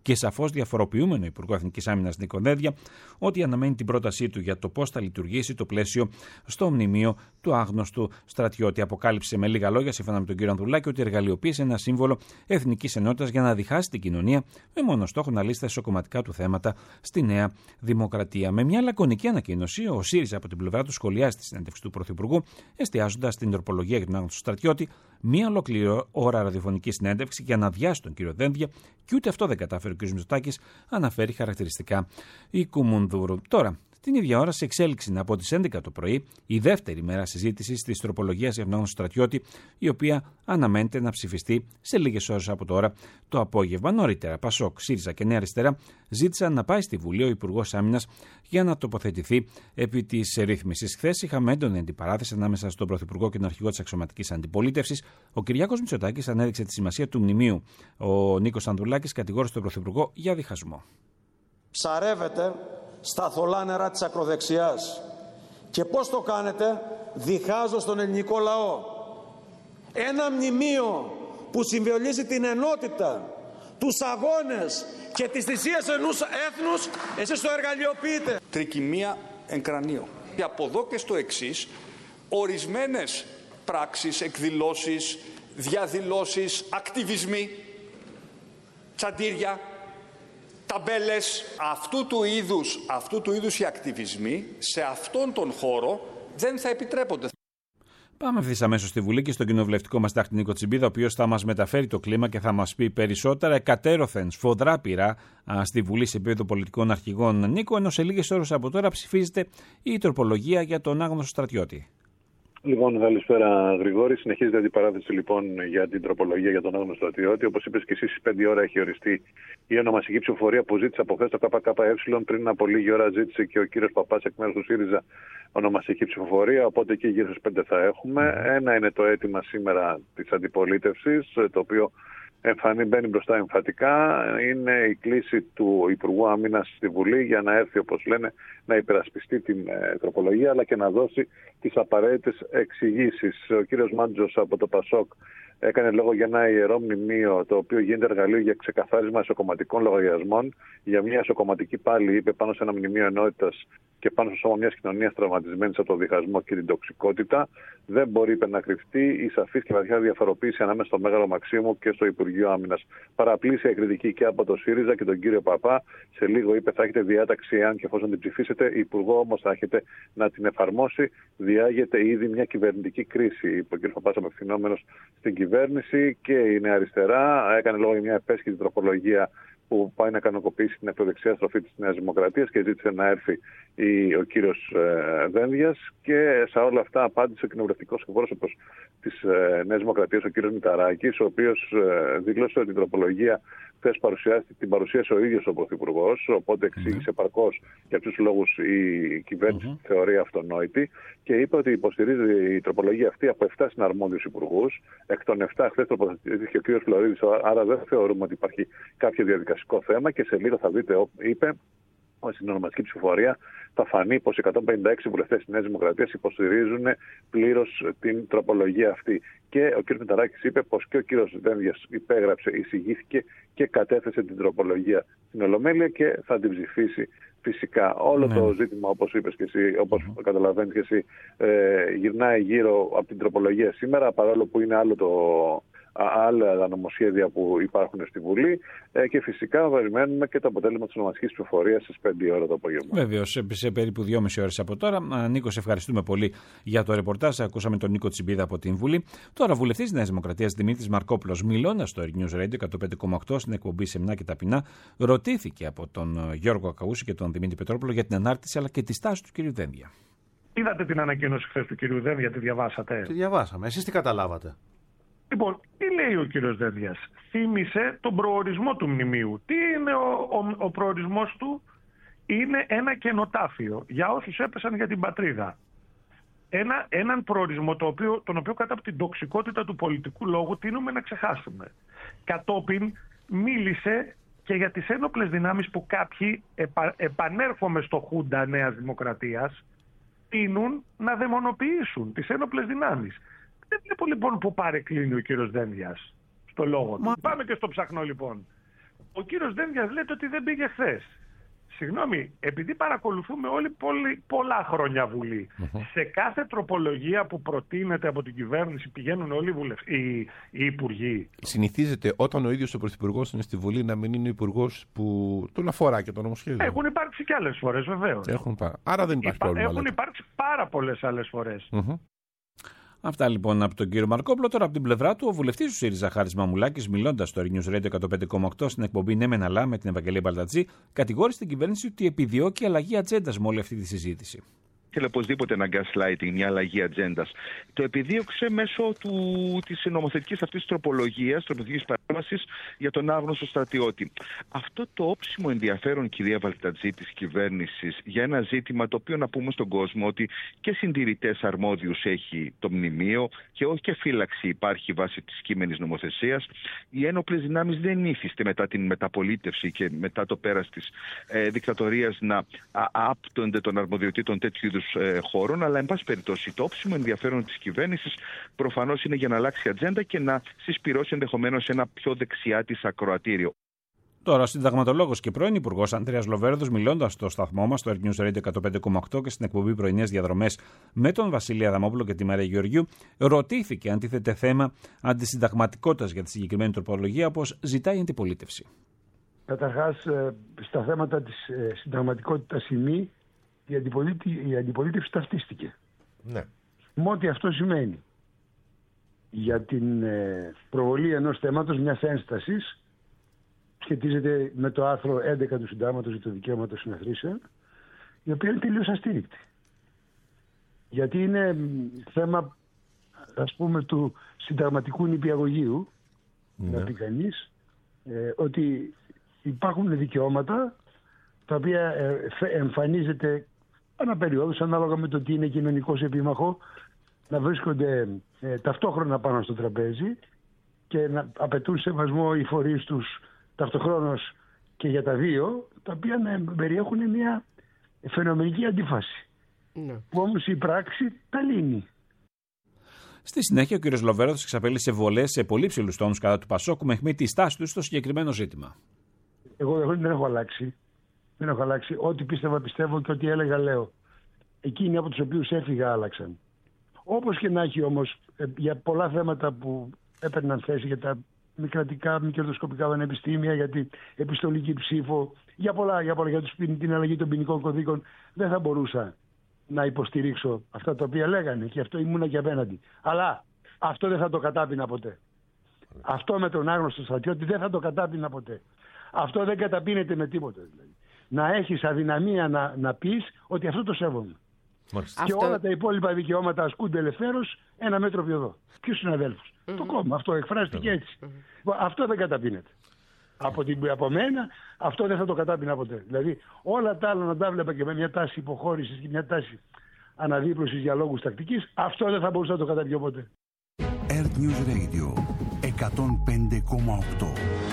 και σαφώς διαφοροποιούμενο Υπουργό Εθνικής Άμυνας Νίκο Δένδια ότι αναμένει την πρότασή του για το πώς θα λειτουργήσει το πλαίσιο στο μνημείο του άγνωστου στρατιώτη. Αποκάλυψε με λίγα λόγια, σύμφωνα με τον κύριο Ανδρουλάκη, ότι εργαλειοποίησε ένα σύμβολο εθνικής ενότητας για να διχάσει την κοινωνία με μόνο στόχο να λύσει τα ισοκομματικά του θέματα στη Νέα Δημοκρατία. Με μια λακωνική ανακοίνωση, ο ΣΥΡΙΖΑ από την πλευρά του σχολιάζει τη συνέντευξη του Πρωθυπουργού, εστιάζοντας στην τροπολογία για τον άγνωστο στρατιώτη, μία ολόκληρη ώρα ραδιοφωνική συνέντευξη για να αδειάσει τον κύριο Δένδια, και ούτε αυτό δεν κατάφερε ο κ. Μητσοτάκης, αναφέρει χαρακτηριστικά η Κουμουνδούρου. Τώρα, την ίδια ώρα, σε εξέλιξη από τις έντεκα το πρωί, η δεύτερη μέρα συζήτησης της τροπολογίας για τον άγνωστο στρατιώτη, η οποία αναμένεται να ψηφιστεί σε λίγες ώρες από τώρα το απόγευμα. Νωρίτερα, Πασόκ, ΣΥΡΙΖΑ και Νέα Αριστερά ζήτησαν να πάει στη Βουλή ο Υπουργός Άμυνας για να τοποθετηθεί επί της ρύθμισης. Χθες είχαμε έντονη αντιπαράθεση ανάμεσα στον Πρωθυπουργό και τον αρχηγό της αξιωματικής αντιπολίτευσης. Ο Κυριάκος Μητσοτάκης ανέδειξε τη σημασία του μνημείου. Ο Νίκος Ανδρουλάκης κατηγόρησε τον Πρωθυπουργό για διχασμό.
Ψαρεύετε στα θολά νερά της ακροδεξιάς. Και πώς το κάνετε? Διχάζω τον ελληνικό λαό. Ένα μνημείο που συμβολίζει την ενότητα, τους αγώνες και τις θυσίες ενός έθνους, εσείς το εργαλειοποιείτε.
Τρικυμία εν κρανίο. Και από εδώ και στο εξής, ορισμένες πράξεις, εκδηλώσεις, διαδηλώσεις, ακτιβισμοί, τσαντήρια, ταμπέλες, αυτού του είδους, αυτού του είδους οι ακτιβισμοί σε αυτόν τον χώρο δεν θα επιτρέπονται.
Πάμε ευθύς αμέσως στη Βουλή και στον κοινοβουλευτικό μας τάκτη Νίκο Τσιμπίδα, ο οποίος θα μας μεταφέρει το κλίμα και θα μας πει περισσότερα. Εκατέρωθεν σφοδρά πειρά στη Βουλή σε επίπεδο πολιτικών αρχηγών, Νίκο, ενώ σε λίγες ώρες από τώρα ψηφίζεται η τροπολογία για τον άγνωστο στρατιώτη.
Λοιπόν, καλησπέρα Γρηγόρη. Συνεχίζεται η αντιπαράθεση λοιπόν για την τροπολογία για τον άγνωστο στρατιώτη. Όπως είπες και εσύ, στις πέντε ώρα έχει οριστεί η ονομαστική ψηφοφορία που ζήτησε από χθες το ΚΚΕ. Πριν από λίγη ώρα ζήτησε και ο κύριος Παπάς εκ μέρους του ΣΥΡΙΖΑ ονομαστική ψηφοφορία. Οπότε εκεί γύρω στις πέντε θα έχουμε. Ένα είναι το αίτημα σήμερα της αντιπολίτευσης, το οποίο εμφανή μπαίνει μπροστά εμφατικά. Είναι η κλίση του Υπουργού Άμυνας στη Βουλή για να έρθει, όπως λένε, να υπερασπιστεί την ε, τροπολογία, αλλά και να δώσει τις απαραίτητες εξηγήσεις. Ο κύριος Μάντζος από το Πασόκ έκανε λόγο για ένα ιερό μνημείο, το οποίο γίνεται εργαλείο για ξεκαθάρισμα ισοκομματικών λογαριασμών, για μια ισοκομματική πάλι, είπε, πάνω σε ένα μνημείο ενότητας και πάνω στο σώμα μιας κοινωνίας τραυματισμένης από το διχασμό και την τοξικότητα. Δεν μπορεί, είπε, να κρυφτεί η σαφής και βαθιά διαφοροποίηση ανάμεσα στο Μέγαρο Μαξίμου και στο Υπουργείο Άμυνας. Παραπλήσια η κριτική και από το ΣΥΡΙΖΑ και τον κύριο Παπά. Σε λίγο, είπε, θα έχετε διάταξη, εάν και εφόσον την ψηφίσετε. Υπουργό όμως θα έχετε να την εφαρμόσει. Διάγεται ήδη μια κυβερνητική κρίση, είπε ο κ. Παπάς, απευθυνόμενος στην κυβέρνηση, και είναι αριστερά. Έκανε λόγο για μια επέσχυτη τροπολογία που πάει να κανονικοποιήσει την ακροδεξιά στροφή της Νέας Δημοκρατίας και ζήτησε να έρθει η, ο κύριος ε, Δένδιας, και σε όλα αυτά απάντησε ο κοινοβουλευτικός εκπρόσωπος της ε, Νέας Δημοκρατίας, ο κύριος Μηταράκης, ο οποίος ε, δήλωσε ότι την τροπολογία χθες την παρουσίασε ο ίδιος ο Πρωθυπουργός, οπότε εξήγησε mm-hmm. παρκώς για ποιους λόγους η κυβέρνηση mm-hmm. θεωρεί αυτονόητη, και είπε ότι υποστηρίζει η τροπολογία αυτή από επτά συναρμόδιους υπουργούς. Εκ των επτά χθες τοποθετήθηκε ο κύριος Φλωρίδης, άρα δεν θεωρούμε ότι υπάρχει κάποιο διαδικασικό θέμα, και σε λίγο θα δείτε, είπε, στην ονομαστική ψηφοφορία θα φανεί πως εκατόν πενήντα έξι βουλευτές της Νέας Δημοκρατίας υποστηρίζουν πλήρως την τροπολογία αυτή. Και ο κ. Μηταράκης είπε πως και ο κ. Δένδιας υπέγραψε, εισηγήθηκε και κατέθεσε την τροπολογία στην Ολομέλεια και θα την ψηφίσει φυσικά. Όλο ναι. το ζήτημα, όπως είπες και εσύ, όπως mm-hmm. καταλαβαίνεις και εσύ, ε, γυρνάει γύρω από την τροπολογία σήμερα, παρόλο που είναι άλλο το... άλλα νομοσχέδια που υπάρχουν στη Βουλή, ε, και φυσικά περιμένουμε και το αποτέλεσμα της ονομαστικής ψηφοφορίας στις πέντε ώρα το απόγευμα.
Βεβαίως, σε περίπου δυόμιση ώρες από τώρα. Νίκο, σε ευχαριστούμε πολύ για το ρεπορτάζ. Ακούσαμε τον Νίκο Τσιμπίδα από την Βουλή. Τώρα, βουλευτής της Νέας Δημοκρατίας Δημήτρης Μαρκόπουλος, μιλώντας στο News Radio εκατόν πέντε κόμμα οκτώ στην εκπομπή Σεμνά και Ταπεινά, ρωτήθηκε από τον Γιώργο Ακαούση και τον Δημήτρη Πετρόπουλο για την ανάρτηση αλλά και τη στάση του κ. Δένδια.
Είδατε την ανακοίνωση χθες του κ. Δένδια, τη διαβάσατε?
Τη διαβάσαμε. Εσείς τι καταλάβατε?
Λοιπόν, τι λέει ο κύριος Δένδιας? Θύμισε τον προορισμό του μνημείου. Τι είναι ο, ο, ο προορισμός του? Είναι ένα κενοτάφιο για όσους έπεσαν για την πατρίδα. Ένα, έναν προορισμό το οποίο, τον οποίο κατά από την τοξικότητα του πολιτικού λόγου τείνουμε να ξεχάσουμε. Κατόπιν μίλησε και για τις ένοπλες δυνάμεις που κάποιοι, επα, επανέρχομαι στο Χούντα Νέας Δημοκρατίας, τείνουν να δαιμονοποιήσουν τις ένοπλες δυνάμεις. Δεν βλέπω λοιπόν που παρεκκλίνει ο κύριος Δένδιας στο λόγο του. Μα... Πάμε και στο ψαχνό λοιπόν. Ο κύριος Δένδιας λέτε ότι δεν πήγε χθες. Συγγνώμη, επειδή παρακολουθούμε όλοι πολύ, πολλά χρόνια Βουλή, uh-huh. σε κάθε τροπολογία που προτείνεται από την κυβέρνηση πηγαίνουν όλοι οι, βουλευ... οι, οι υπουργοί.
Συνηθίζεται όταν ο ίδιος ο Πρωθυπουργός είναι στη Βουλή να μην είναι ο υπουργός που τον αφορά και το νομοσχέδιο.
Έχουν υπάρξει και άλλες φορές, βεβαίως.
Έχουν πά... Άρα δεν υπάρχει Υπά... πρόβλημα.
Έχουν λέτε. υπάρξει πάρα πολλές άλλες φορές.
Uh-huh.
Αυτά λοιπόν από τον κύριο Μαρκόπουλο. Τώρα από την πλευρά του, ο βουλευτής του ΣΥΡΙΖΑ Χάρης Μαμουλάκης, μιλώντας στο News Radio εκατόν πέντε κόμμα οκτώ στην εκπομπή Ναι Μεν Αλλά με την Ευαγγελία Μπαλτατζή, κατηγόρησε την κυβέρνηση ότι επιδιώκει αλλαγή ατζέντας με όλη αυτή τη συζήτηση.
Ήθελε οπωσδήποτε ένα gaslighting, μια αλλαγή ατζέντας. Το επιδίωξε μέσω του, της νομοθετικής αυτής τροπολογίας, τροπολογικής παρέμβασης για τον άγνωστο στρατιώτη. Αυτό το όψιμο ενδιαφέρον, κυρία Βαλτατζή, της κυβέρνησης για ένα ζήτημα το οποίο να πούμε στον κόσμο ότι και συντηρητές αρμόδιους έχει το μνημείο και όχι και φύλαξη υπάρχει βάσει της κείμενης νομοθεσίας. Οι ένοπλες δυνάμεις δεν ήθιστε μετά την μεταπολίτευση και μετά το πέρας της ε, δικτατορίας να άπτονται των αρμοδιοτήτων τέτοιου είδους χώρων, αλλά εν πάση περιπτώσει το όψιμο ενδιαφέρον της κυβέρνησης προφανώς είναι για να αλλάξει ατζέντα και να συσπυρώσει ενδεχομένως ένα πιο δεξιά της ακροατήριο.
Τώρα, ο συνταγματολόγος και πρώην Υπουργός Ανδρέας Λοβέρδος, μιλώντας στο σταθμό μας, στο News Radio εκατόν πέντε κόμμα οκτώ και στην εκπομπή Πρωινές Διαδρομές με τον Βασίλη Αδαμόπουλο και τη Μαρία Γεωργιού, ρωτήθηκε αν τίθεται θέμα αντισυνταγματικότητας για τη συγκεκριμένη τροπολογία, όπως ζητάει η αντιπολίτευση.
Καταρχάς, στα θέματα της συνταγματικότητας ή μη, η, αντιπολίτη, η αντιπολίτευση ταυτίστηκε.
Ναι.
Με ό,τι αυτό σημαίνει. Για την ε, προβολή ενός θέματος, μιας ένστασης, σχετίζεται με το άρθρο έντεκα του Συντάγματος για το δικαίωμα των συναθρήσεων, η οποία είναι τελείως αστήρικτη. Γιατί είναι θέμα, ας πούμε, του συνταγματικού νηπιαγωγείου, ναι. να πει κανείς, ε, ότι υπάρχουν δικαιώματα τα οποία ε, εμφανίζεται αναπεριόδους, ανάλογα με το τι είναι κοινωνικός επίμαχο, να βρίσκονται ε, ταυτόχρονα πάνω στο τραπέζι και να απαιτούν σεβασμό οι φορείς τους ταυτοχρόνως και για τα δύο, τα οποία να περιέχουν μια φαινομενική αντίφαση. Ναι. Που όμως η πράξη τα λύνει.
Στη συνέχεια, ο κ. Λοβέρδος εξαπέλυσε βολές σε πολύ ψηλούς τόνους κατά του Πασόκου με αιχμή τη στάση του στο συγκεκριμένο ζήτημα.
Εγώ, εγώ δεν έχω αλλάξει. Δεν έχω αλλάξει. Ό,τι πίστευα, πιστεύω και ό,τι έλεγα, λέω. Εκείνοι από τους οποίους έφυγα άλλαξαν. Όπως και να έχει όμως, για πολλά θέματα που έπαιρναν θέση, για τα μη κρατικά, μη κερδοσκοπικά πανεπιστήμια, για την επιστολική ψήφο, για πολλά, για πολλά, για τους, την αλλαγή των ποινικών κωδίκων, δεν θα μπορούσα να υποστηρίξω αυτά τα οποία λέγανε και αυτό ήμουνα και απέναντι. Αλλά αυτό δεν θα το κατάπινα ποτέ. Αυτό με τον άγνωστο στρατιώτη δεν θα το κατάπινα ποτέ. Αυτό δεν καταπίνεται με τίποτα. Δηλαδή. Να έχεις αδυναμία να, να πεις ότι αυτό το σέβομαι. Μάλιστα. Και αυτό... όλα τα υπόλοιπα δικαιώματα ασκούνται ελευθέρως ένα μέτρο πιο εδώ. Ποιους συναδέλφους. Mm-hmm. Το κόμμα. Αυτό εκφράστηκε mm-hmm. έτσι. Mm-hmm. Αυτό δεν καταπίνεται. Mm-hmm. Από, την, από μένα αυτό δεν θα το κατάπινα ποτέ. Δηλαδή όλα τα άλλα να τα βλέπα και με μια τάση υποχώρησης και μια τάση αναδίπλωσης για λόγους τακτικής, αυτό δεν θα μπορούσα να το καταπιώ ποτέ.
Earth News Radio εκατόν πέντε κόμμα οκτώ.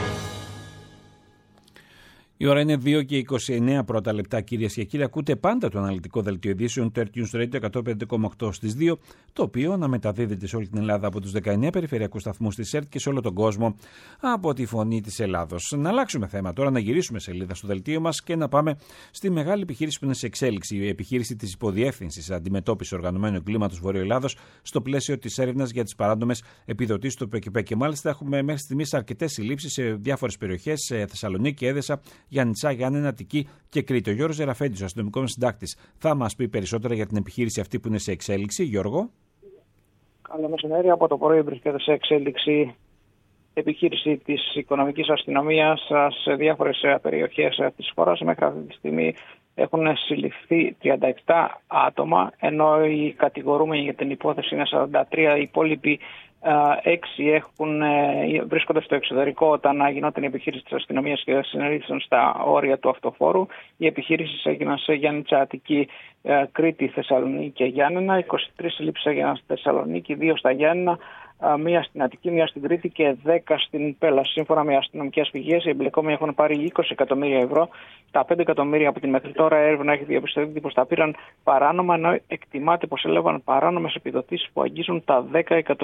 Η ώρα είναι δύο και είκοσι εννέα πρώτα λεπτά, κυρίες και κύριοι. Ακούτε πάντα το αναλυτικό δελτίο ειδήσεων του Earth News Radio εκατόν πέντε κόμμα οκτώ στις δύο, το οποίο αναμεταδίδεται σε όλη την Ελλάδα από τους δεκαεννέα περιφερειακούς σταθμούς της ΕΡΤ και σε όλο τον κόσμο από τη Φωνή της Ελλάδος. Να αλλάξουμε θέμα τώρα, να γυρίσουμε σελίδα στο δελτίο μας και να πάμε στη μεγάλη επιχείρηση που είναι σε εξέλιξη, η επιχείρηση της Υποδιεύθυνσης Αντιμετώπισης Οργανωμένου Εγκλήματος Βορείου Ελλάδος, στο πλαίσιο της έρευνας για τις παράνομες επιδοτήσεις του ΠΚΠ. Και μάλιστα έχουμε μέχρι στιγμής αρκετές συλλήψεις σε διάφορες περιοχές, σε Θεσσαλονίκη, Έδεσα, Γιάννητσά, Γιάννενα, Αττική και Κρήτη. Ο Γιώργος Ζεραφέντης, ο αστυνομικός συντάκτης, θα μας πει περισσότερα για την επιχείρηση αυτή που είναι σε εξέλιξη. Γιώργο.
Καλό μεσημέρι. Από το πρωί βρίσκεται σε εξέλιξη επιχείρηση της οικονομικής αστυνομίας σε διάφορες περιοχές της χώρας. Μέχρι αυτή τη στιγμή έχουν συλληφθεί τριάντα επτά άτομα, ενώ οι κατηγορούμενοι για την υπόθεση είναι σαράντα τρία. Οι υπόλοιποι έξι έχουν, βρίσκονται στο εξωτερικό όταν γινόταν η επιχείρηση της αστυνομίας και συνελήφθησαν στα όρια του αυτοφόρου. Οι επιχειρήσεις έγιναν σε Γιάννητσα, Αττική, Κρήτη, Θεσσαλονίκη και Γιάννενα. είκοσι τρεις συλλήψεις έγιναν στη Θεσσαλονίκη, δύο στα Γιάννενα, μία στην Αττική, μία στην Κρήτη και δέκα στην Πέλλα. Σύμφωνα με αστυνομικές πηγές, οι εμπλεκόμενοι έχουν πάρει είκοσι εκατομμύρια ευρώ. Τα πέντε εκατομμύρια από την μέχρι τώρα έρευνα έχει διαπιστωθεί πως τα πήραν παράνομα, ενώ εκτιμάται πως έλαβαν παράνομες επιδοτήσεις που αγγίζουν τα δέκα εκατομμύρια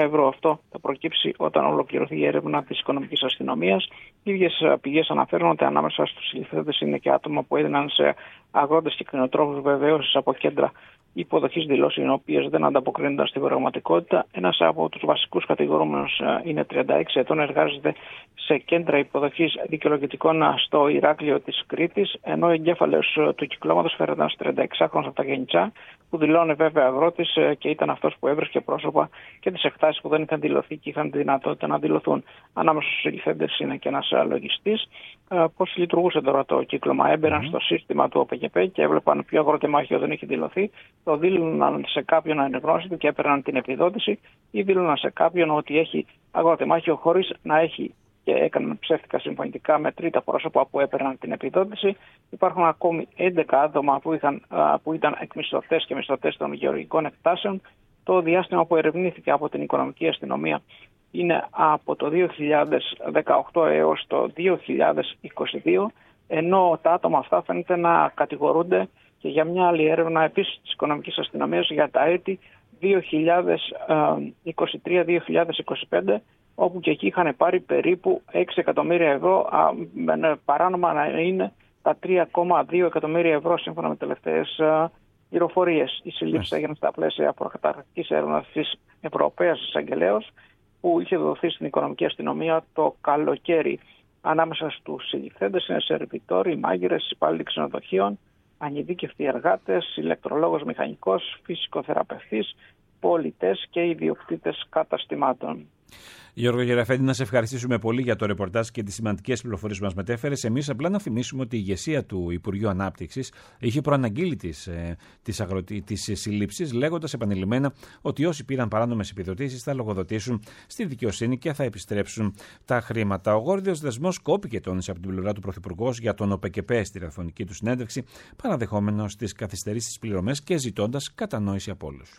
ευρώ. Αυτό θα προκύψει όταν ολοκληρωθεί η έρευνα της οικονομικής αστυνομίας. Οι ίδιες πηγές αναφέρουν ότι ανάμεσα στους συλληφθέντες είναι και άτομα που έδιναν σε αγρότες και κτηνοτρόφους βεβαίωσεις από κέντρα υποδοχής δηλώσεων, οι οποίες δεν ανταποκρίνονταν στην πραγματικότητα. Ένας από τους βασικούς κατηγορούμενους είναι τριάντα έξι ετών, εργάζεται σε κέντρα υποδοχής δικαιολογητικών στο Ηράκλειο της Κρήτης, ενώ ο εγκέφαλος του κυκλώματος φέρεται ένας τριάντα εξάχρονος από τα Γενιτσά, που δηλώνει βέβαια αγρότης και ήταν αυτός που έβρισκε πρόσωπα και τις εκτάσεις που δεν είχαν δηλωθεί και είχαν τη δυνατότητα να δηλωθούν. Ανάμεσα στους συλληφθέντες είναι και ένας λογιστής. Πώς λειτουργούσε τώρα το κύκλωμα? Έμπαιναν mm-hmm. στο σύστημα του ΟΠΕΚΕΠΕ και έβλεπαν ποιο αγροτεμάχιο δεν είχε δηλωθεί, το δήλωναν σε κάποιον ανεγνώστητο και έπαιρναν την επιδότηση, ή δήλωναν σε κάποιον ότι έχει αγροτεμάχιο χωρίς να έχει, και έκαναν ψεύτικα συμφωνητικά με τρίτα πρόσωπα που έπαιρναν την επιδότηση. Υπάρχουν ακόμη έντεκα άτομα που, είχαν, που ήταν εκμισθωτές και μισθωτές των γεωργικών εκτάσεων. Το διάστημα που ερευνήθηκε από την οικονομική αστυνομία είναι από το δύο χιλιάδες δεκαοκτώ έως το δύο χιλιάδες είκοσι δύο, ενώ τα άτομα αυτά φαίνεται να κατηγορούνται και για μια άλλη έρευνα επίσης της οικονομικής αστυνομίας για τα έτη δύο χιλιάδες είκοσι τρία δύο χιλιάδες είκοσι πέντε, όπου και εκεί είχαν πάρει περίπου έξι εκατομμύρια ευρώ, παράνομα να είναι τα τρία κόμμα δύο εκατομμύρια ευρώ σύμφωνα με τελευταίες πληροφορίες. Οι συλλήψεις έγιναν στα πλαίσια προκαταρκτικής έρευνας της Ευρωπαίας Εισαγγελέως, που είχε δοθεί στην οικονομική αστυνομία το καλοκαίρι. Ανάμεσα στους συλληφθέντες είναι σερβιτόροι, μάγειρες, υπάλληλοι ξενοδοχείων, ανειδίκευτοι εργάτες, ηλεκτρολόγος μηχανικός, φυσικοθεραπευτής, πολιτές και ιδιοκτήτες καταστημάτων.
Γιώργο Γεραφέντη, να σε ευχαριστήσουμε πολύ για το ρεπορτάζ και τις σημαντικές πληροφορίες που μας μετέφερες. Εμείς απλά να θυμίσουμε ότι η ηγεσία του Υπουργείου Ανάπτυξης είχε προαναγγείλει τις, ε, τις, αγροτη... τις συλλήψεις, λέγοντας επανειλημμένα ότι όσοι πήραν παράνομες επιδοτήσεις θα λογοδοτήσουν στη δικαιοσύνη και θα επιστρέψουν τα χρήματα. Ο γόρδιος δεσμός κόπηκε, τόνισε από την πλευρά του Πρωθυπουργός για τον ΟΠΕΚΕΠΕ στη ραδιοφωνική του συνέντευξη, παραδεχόμενος τις καθυστερήσεις στις πληρωμές και ζητώντας κατανόηση από όλους.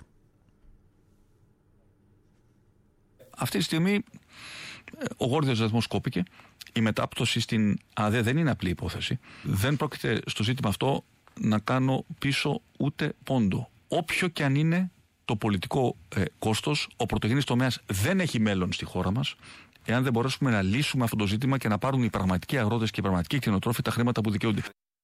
Αυτή τη στιγμή ο γόρδιος δεσμός κόπηκε. Η μετάπτωση στην ΑΔΕ δεν είναι απλή υπόθεση. Δεν πρόκειται στο ζήτημα αυτό να κάνω πίσω ούτε πόντο. Όποιο και αν είναι το πολιτικό ε, κόστος, ο πρωτογενής τομέας δεν έχει μέλλον στη χώρα μας, εάν δεν μπορέσουμε να λύσουμε αυτό το ζήτημα και να πάρουν οι πραγματικοί αγρότες και οι πραγματικοί κτηνοτρόφοι τα χρήματα που δικαιούνται.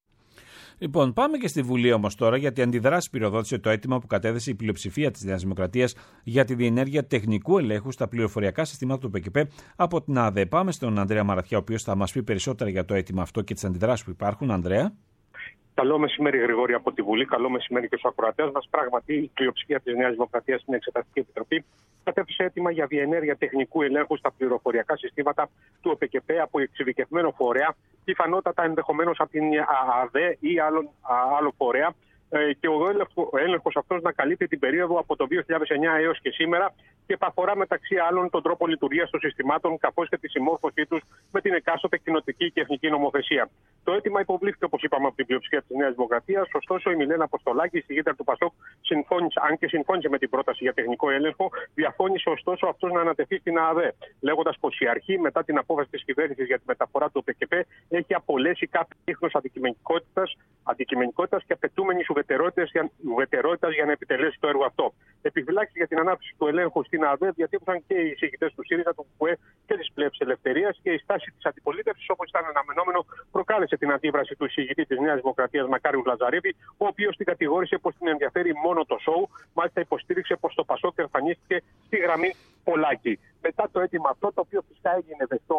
Λοιπόν, πάμε και στη Βουλή όμως τώρα, γιατί αντιδράσει πυροδότησε το αίτημα που κατέθεσε η πλειοψηφία της Νέας Δημοκρατίας για τη διενέργεια τεχνικού ελέγχου στα πληροφοριακά συστήματα του ΠΚΠ από την ΑΔΕ. Πάμε στον Ανδρέα Μαραθιά, ο οποίος θα μας πει περισσότερα για το αίτημα αυτό και τις αντιδράσεις που υπάρχουν. Ανδρέα.
Καλό μεσημέρι, Γρηγόρη, από τη Βουλή. Καλό μεσημέρι και στους ακροατές μας. Πράγματι, η πλειοψηφία της Νέας Δημοκρατίας στην Εξεταστική Επιτροπή κατέθεσε αίτημα για διενέργεια τεχνικού ελέγχου στα πληροφοριακά συστήματα του ΟΠΚΠ από εξειδικευμένο φορέα, πιθανότατα ενδεχομένως από την ΑΔΕ ή άλλο, άλλο φορέα. Και ο έλεγχος αυτός να καλύπτει την περίοδο από το δύο χιλιάδες εννιά έως και σήμερα και αφορά μεταξύ άλλων τον τρόπο λειτουργίας των συστημάτων καθώς και τη συμμόρφωσή τους με την εκάστοτε κοινοτική και εθνική νομοθεσία. Το αίτημα υποβλήθηκε, όπως είπαμε, από την πλειοψηφία της Νέας Δημοκρατίας. Ωστόσο, η Μιλένα Αποστολάκη, η συγγήτρια του ΠΑΣΟΚ, συμφώνησε, αν και συμφώνησε με την πρόταση για τεχνικό έλεγχο, διαφώνησε ωστόσο αυτός να ανατεθεί στην ΑΔΕ, λέγοντας πως η αρχή, μετά την απόφαση της κυβέρνησης για τη μεταφορά του ΟΠΚΠ, έχει απολέσει κάθε ίχνος αντικειμενικότητας και απαιτούμενη ουδετερότητας για να επιτελέσει το έργο αυτό. Επιφυλάξεις για την ανάπτυξη του ελέγχου στην ΑΔΕ διατύπωσαν και οι εισηγητές του ΣΥΡΙΖΑ, του ΚΚΕ και της Πλεύσης Ελευθερίας, και η στάση της αντιπολίτευσης, όπως ήταν αναμενόμενο, προκάλεσε την αντίδραση του εισηγητή της Νέας Δημοκρατίας Μακάριου Λαζαρίδη, ο οποίος την κατηγόρησε πως την ενδιαφέρει μόνο το σοου. Μάλιστα, υποστήριξε πως το ΠΑΣΟΚ εμφανίστηκε στη γραμμή Πολάκη. Μετά το αίτημα αυτό, το οποίο φυσικά έγινε δεκτό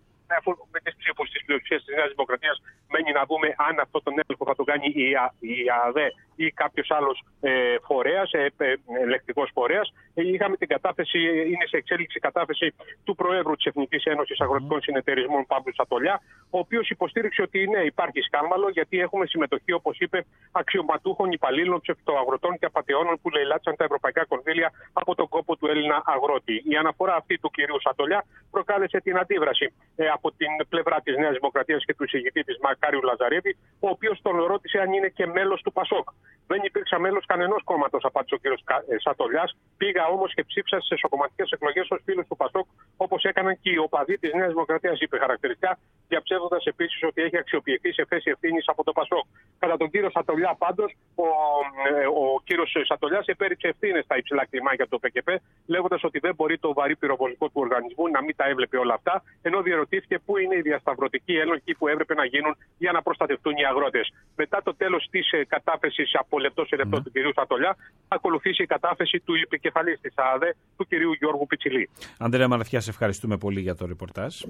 με τις ψήφους της πλειοψηφίας της Νέας Δημοκρατίας, μένει να δούμε αν αυτό τον έλεγχο θα τον κάνει η ΑΔΕ ή κάποιος άλλος ε, φορέας, ε, ε, ελεκτικός φορέας. Ε, είχαμε την κατάθεση, είναι σε εξέλιξη κατάθεση του Προέδρου της Εθνικής Ένωσης Αγροτικών Συνεταιρισμών, Παύλου Σατολιά, ο οποίος υποστήριξε ότι ναι, υπάρχει σκάνδαλο, γιατί έχουμε συμμετοχή, όπως είπε, αξιωματούχων, υπαλλήλων, ψευτοαγροτών και απατεώνων που λαιλάτισαν τα ευρωπαϊκά κονδύλια από τον κόπο του Έλληνα αγρότη. Η αναφορά αυτή του κυρίου Σατολιά προκάλεσε την αντίδραση ε, από την πλευρά της Νέας Δημοκρατίας και του εισηγητή της Μακάριου Λαζαρίδη, ο οποίος τον ρώτησε αν είναι και μέλος του ΠΑΣΟΚ. Δεν υπήρξα μέλος κανενός κόμματος, απάντησε ο κύριος Σατολιάς. Πήγα όμως και ψήφισα στις εσωκομματικές εκλογές ως φίλος του Πασόκ, όπως έκαναν και οι οπαδοί της Νέας Δημοκρατίας, είπε χαρακτηριστικά, διαψεύδοντας επίσης ότι έχει αξιοποιηθεί σε θέση ευθύνης από το Πασόκ. Κατά τον κύριο Σατολιά, πάντως, ο, ο κύριος Σατολιάς επέριψε ευθύνες στα υψηλά κλιμάκια του ΠΚΠ, λέγοντας ότι δεν μπορεί το βαρύ πυροβολικό του οργανισμού να μην τα έβλεπε όλα αυτά, ενώ διερωτήθηκε πού είναι οι διασταυρωτικοί έλεγχοι που έπρεπε να γίνουν για να προστατευτούν οι αγρότες. Μετά το τέλος της κατάθεσης από λεπτό σε λεπτό mm. του κυρίου Σατολιά, θα ακολουθήσει η κατάθεση του επικεφαλής της ΑΔΕ, του κυρίου Γιώργου Πιτσιλή.
Ανδρέα Μαραθιά, σε ευχαριστούμε πολύ για το ρεπορτάζ.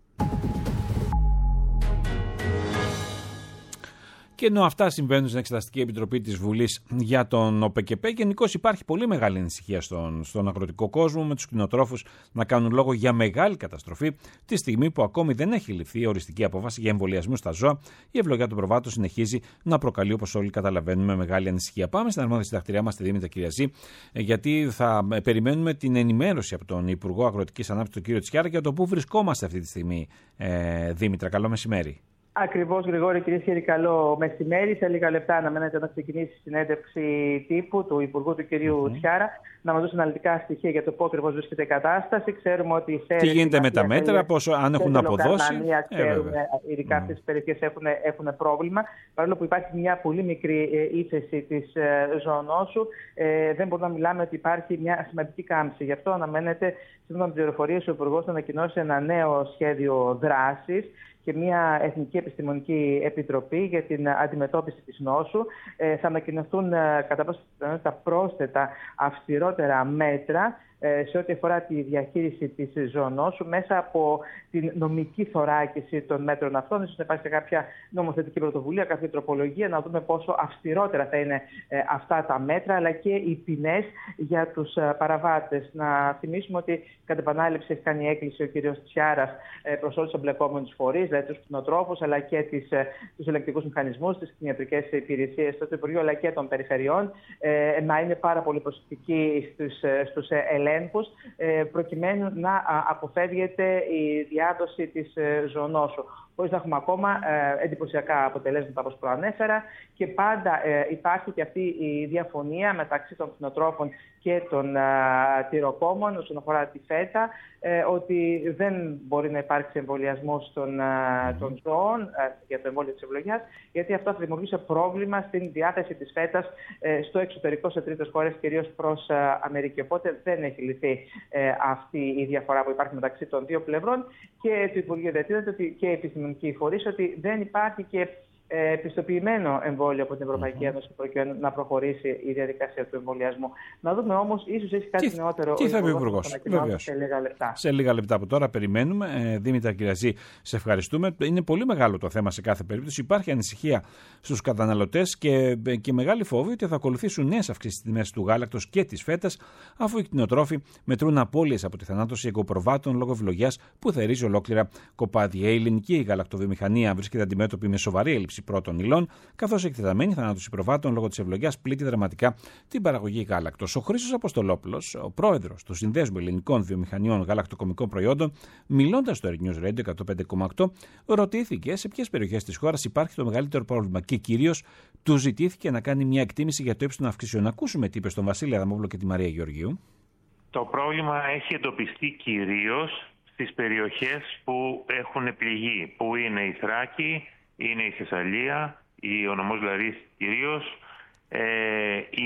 Και ενώ αυτά συμβαίνουν στην Εξεταστική Επιτροπή της Βουλής για τον ΟΠΚΠ, γενικώς υπάρχει πολύ μεγάλη ανησυχία στον, στον αγροτικό κόσμο, με τους κτηνοτρόφους να κάνουν λόγο για μεγάλη καταστροφή, τη στιγμή που ακόμη δεν έχει ληφθεί οριστική απόφαση για εμβολιασμού στα ζώα. Η ευλογιά των προβάτων συνεχίζει να προκαλεί, όπως όλοι καταλαβαίνουμε, μεγάλη ανησυχία. Πάμε στην αρμόδια συντακτηριά μας, τη Δήμητρα Κυριαζή, γιατί θα περιμένουμε την ενημέρωση από τον Υπουργό Αγροτικής Ανάπτυξης, τον κύριο Τσιάρα, για το πού βρισκόμαστε αυτή τη στιγμή. Ε, Δήμητρα, καλό μεσημέρι.
Ακριβώς, Γρηγόρη, κυρίες και κύριοι, καλό μεσημέρι. Σε λίγα λεπτά αναμένεται να ξεκινήσει η συνέντευξη τύπου του Υπουργού του κυρίου mm-hmm. Τσιάρα, να μας δώσει αναλυτικά στοιχεία για το πού ακριβώς βρίσκεται η κατάσταση. Ξέρουμε ότι σε
τι γίνεται με τα μέτρα, πόσο, αν έχουν αποδώσει.
Ξέρουμε, ε, ειδικά αυτές τις περιοχές έχουν, έχουν πρόβλημα. Παρόλο που υπάρχει μια πολύ μικρή ε, ύφεση της ε, ζωονόσου, ε, δεν μπορούμε να μιλάμε ότι υπάρχει μια σημαντική κάμψη. Γι' αυτό αναμένεται, σύμφωνα με πληροφορίες, ο Υπουργός να ανακοινώσει ένα νέο σχέδιο δράσης και μια Εθνική Επιστημονική Επιτροπή για την αντιμετώπιση της νόσου. Ε, θα ανακοινωθούν ε, κατά πάσα πιθανότητα πρόσθετα αυστηρότερα μέτρα ε, σε ό,τι αφορά τη διαχείριση της ζωονόσου μέσα από την νομική θωράκιση των μέτρων αυτών. Ίσως να υπάρξει κάποια νομοθετική πρωτοβουλία, κάποια τροπολογία, να δούμε πόσο αυστηρότερα θα είναι ε, αυτά τα μέτρα, αλλά και οι ποινές για τους ε, παραβάτες. Να θυμίσουμε ότι κατ' επανάληψη έχει κάνει έκκληση ο κ. Τσιάρας ε, προς όλους τους εμπλεκόμενους φορείς, δηλαδή τους κτηνοτρόφους, αλλά και τις, τους ελεγκτικούς μηχανισμούς, τις κτηνιατρικές υπηρεσίες του Υπουργείου, αλλά και των περιφερειών, ε, να είναι πάρα πολύ προσεκτικοί στους, στους ελέγχους, ε, προκειμένου να αποφεύγεται η διάδοση της ζωονόσου. Χωρίς να έχουμε ακόμα ε, εντυπωσιακά αποτελέσματα, όπως προανέφερα, και πάντα ε, υπάρχει και αυτή η διαφωνία μεταξύ των κτηνοτρόφων και των ε, τυροκόμων όσον αφορά τη φέτα, ε, ότι δεν μπορεί να υπάρξει εμβολιασμός των, ε, των ζώων ε, για το εμβόλιο της ευλογιάς, γιατί αυτό θα δημιουργήσει πρόβλημα στην διάθεση της φέτας ε, στο εξωτερικό, σε τρίτες χώρες, κυρίως προς ε, Αμερική. Οπότε δεν έχει λυθεί ε, αυτή η διαφορά που υπάρχει μεταξύ των δύο πλευρών, και το Υπουργείο διατείνεται ότι και η επιστημονική φορείς ότι δεν υπάρχει και ε, πιστοποιημένο εμβόλιο από την Ευρωπαϊκή Ένωση mm-hmm. προκειμένου να προχωρήσει η διαδικασία του εμβολιασμού. Να δούμε όμως, ίσως έχει κάτι τι, νεότερο.
Τι θα πει ο Υπουργός,
σε λίγα λεπτά.
Σε λίγα λεπτά από τώρα περιμένουμε. Ε, Δήμητρα Κυριαζή, σε ευχαριστούμε. Είναι πολύ μεγάλο το θέμα σε κάθε περίπτωση. Υπάρχει ανησυχία στους καταναλωτές και, και μεγάλη φόβη ότι θα ακολουθήσουν νέες αυξήσεις στις τιμές του γάλακτος και της φέτας, αφού οι κτηνοτρόφοι μετρούν απώλειες από τη θανάτωση εγκοπροβάτων λόγω ευλογιάς που θερίζει ολόκληρα κοπάδια. Η ελληνική γαλακτοβιομηχανία βρίσκεται αντιμέτωπη με σοβαρή έλλειψη πρώτων υλών, καθώς η εκτεταμένη θανάτωση προβάτων λόγω της ευλογιάς πλήττει δραματικά την παραγωγή γάλακτος. Ο Χρήστος Αποστολόπουλος, ο πρόεδρος του Συνδέσμου Ελληνικών Βιομηχανιών Γαλακτοκομικών Προϊόντων, μιλώντας στο News Radio εκατόν πέντε κόμμα οκτώ, ρωτήθηκε σε ποιες περιοχές της χώρας υπάρχει το μεγαλύτερο πρόβλημα και κυρίως του ζητήθηκε να κάνει μια εκτίμηση για το ύψος των αυξήσεων. Ακούσουμε τι είπε στον Βασίλη Αδαμόπουλο και τη Μαρία Γεωργίου.
Το πρόβλημα έχει εντοπιστεί κυρίως στις περιοχές που έχουν πληγεί, που είναι η Θράκη, είναι η Θεσσαλία, η ο νομός Λαρής κυρίως, ε, η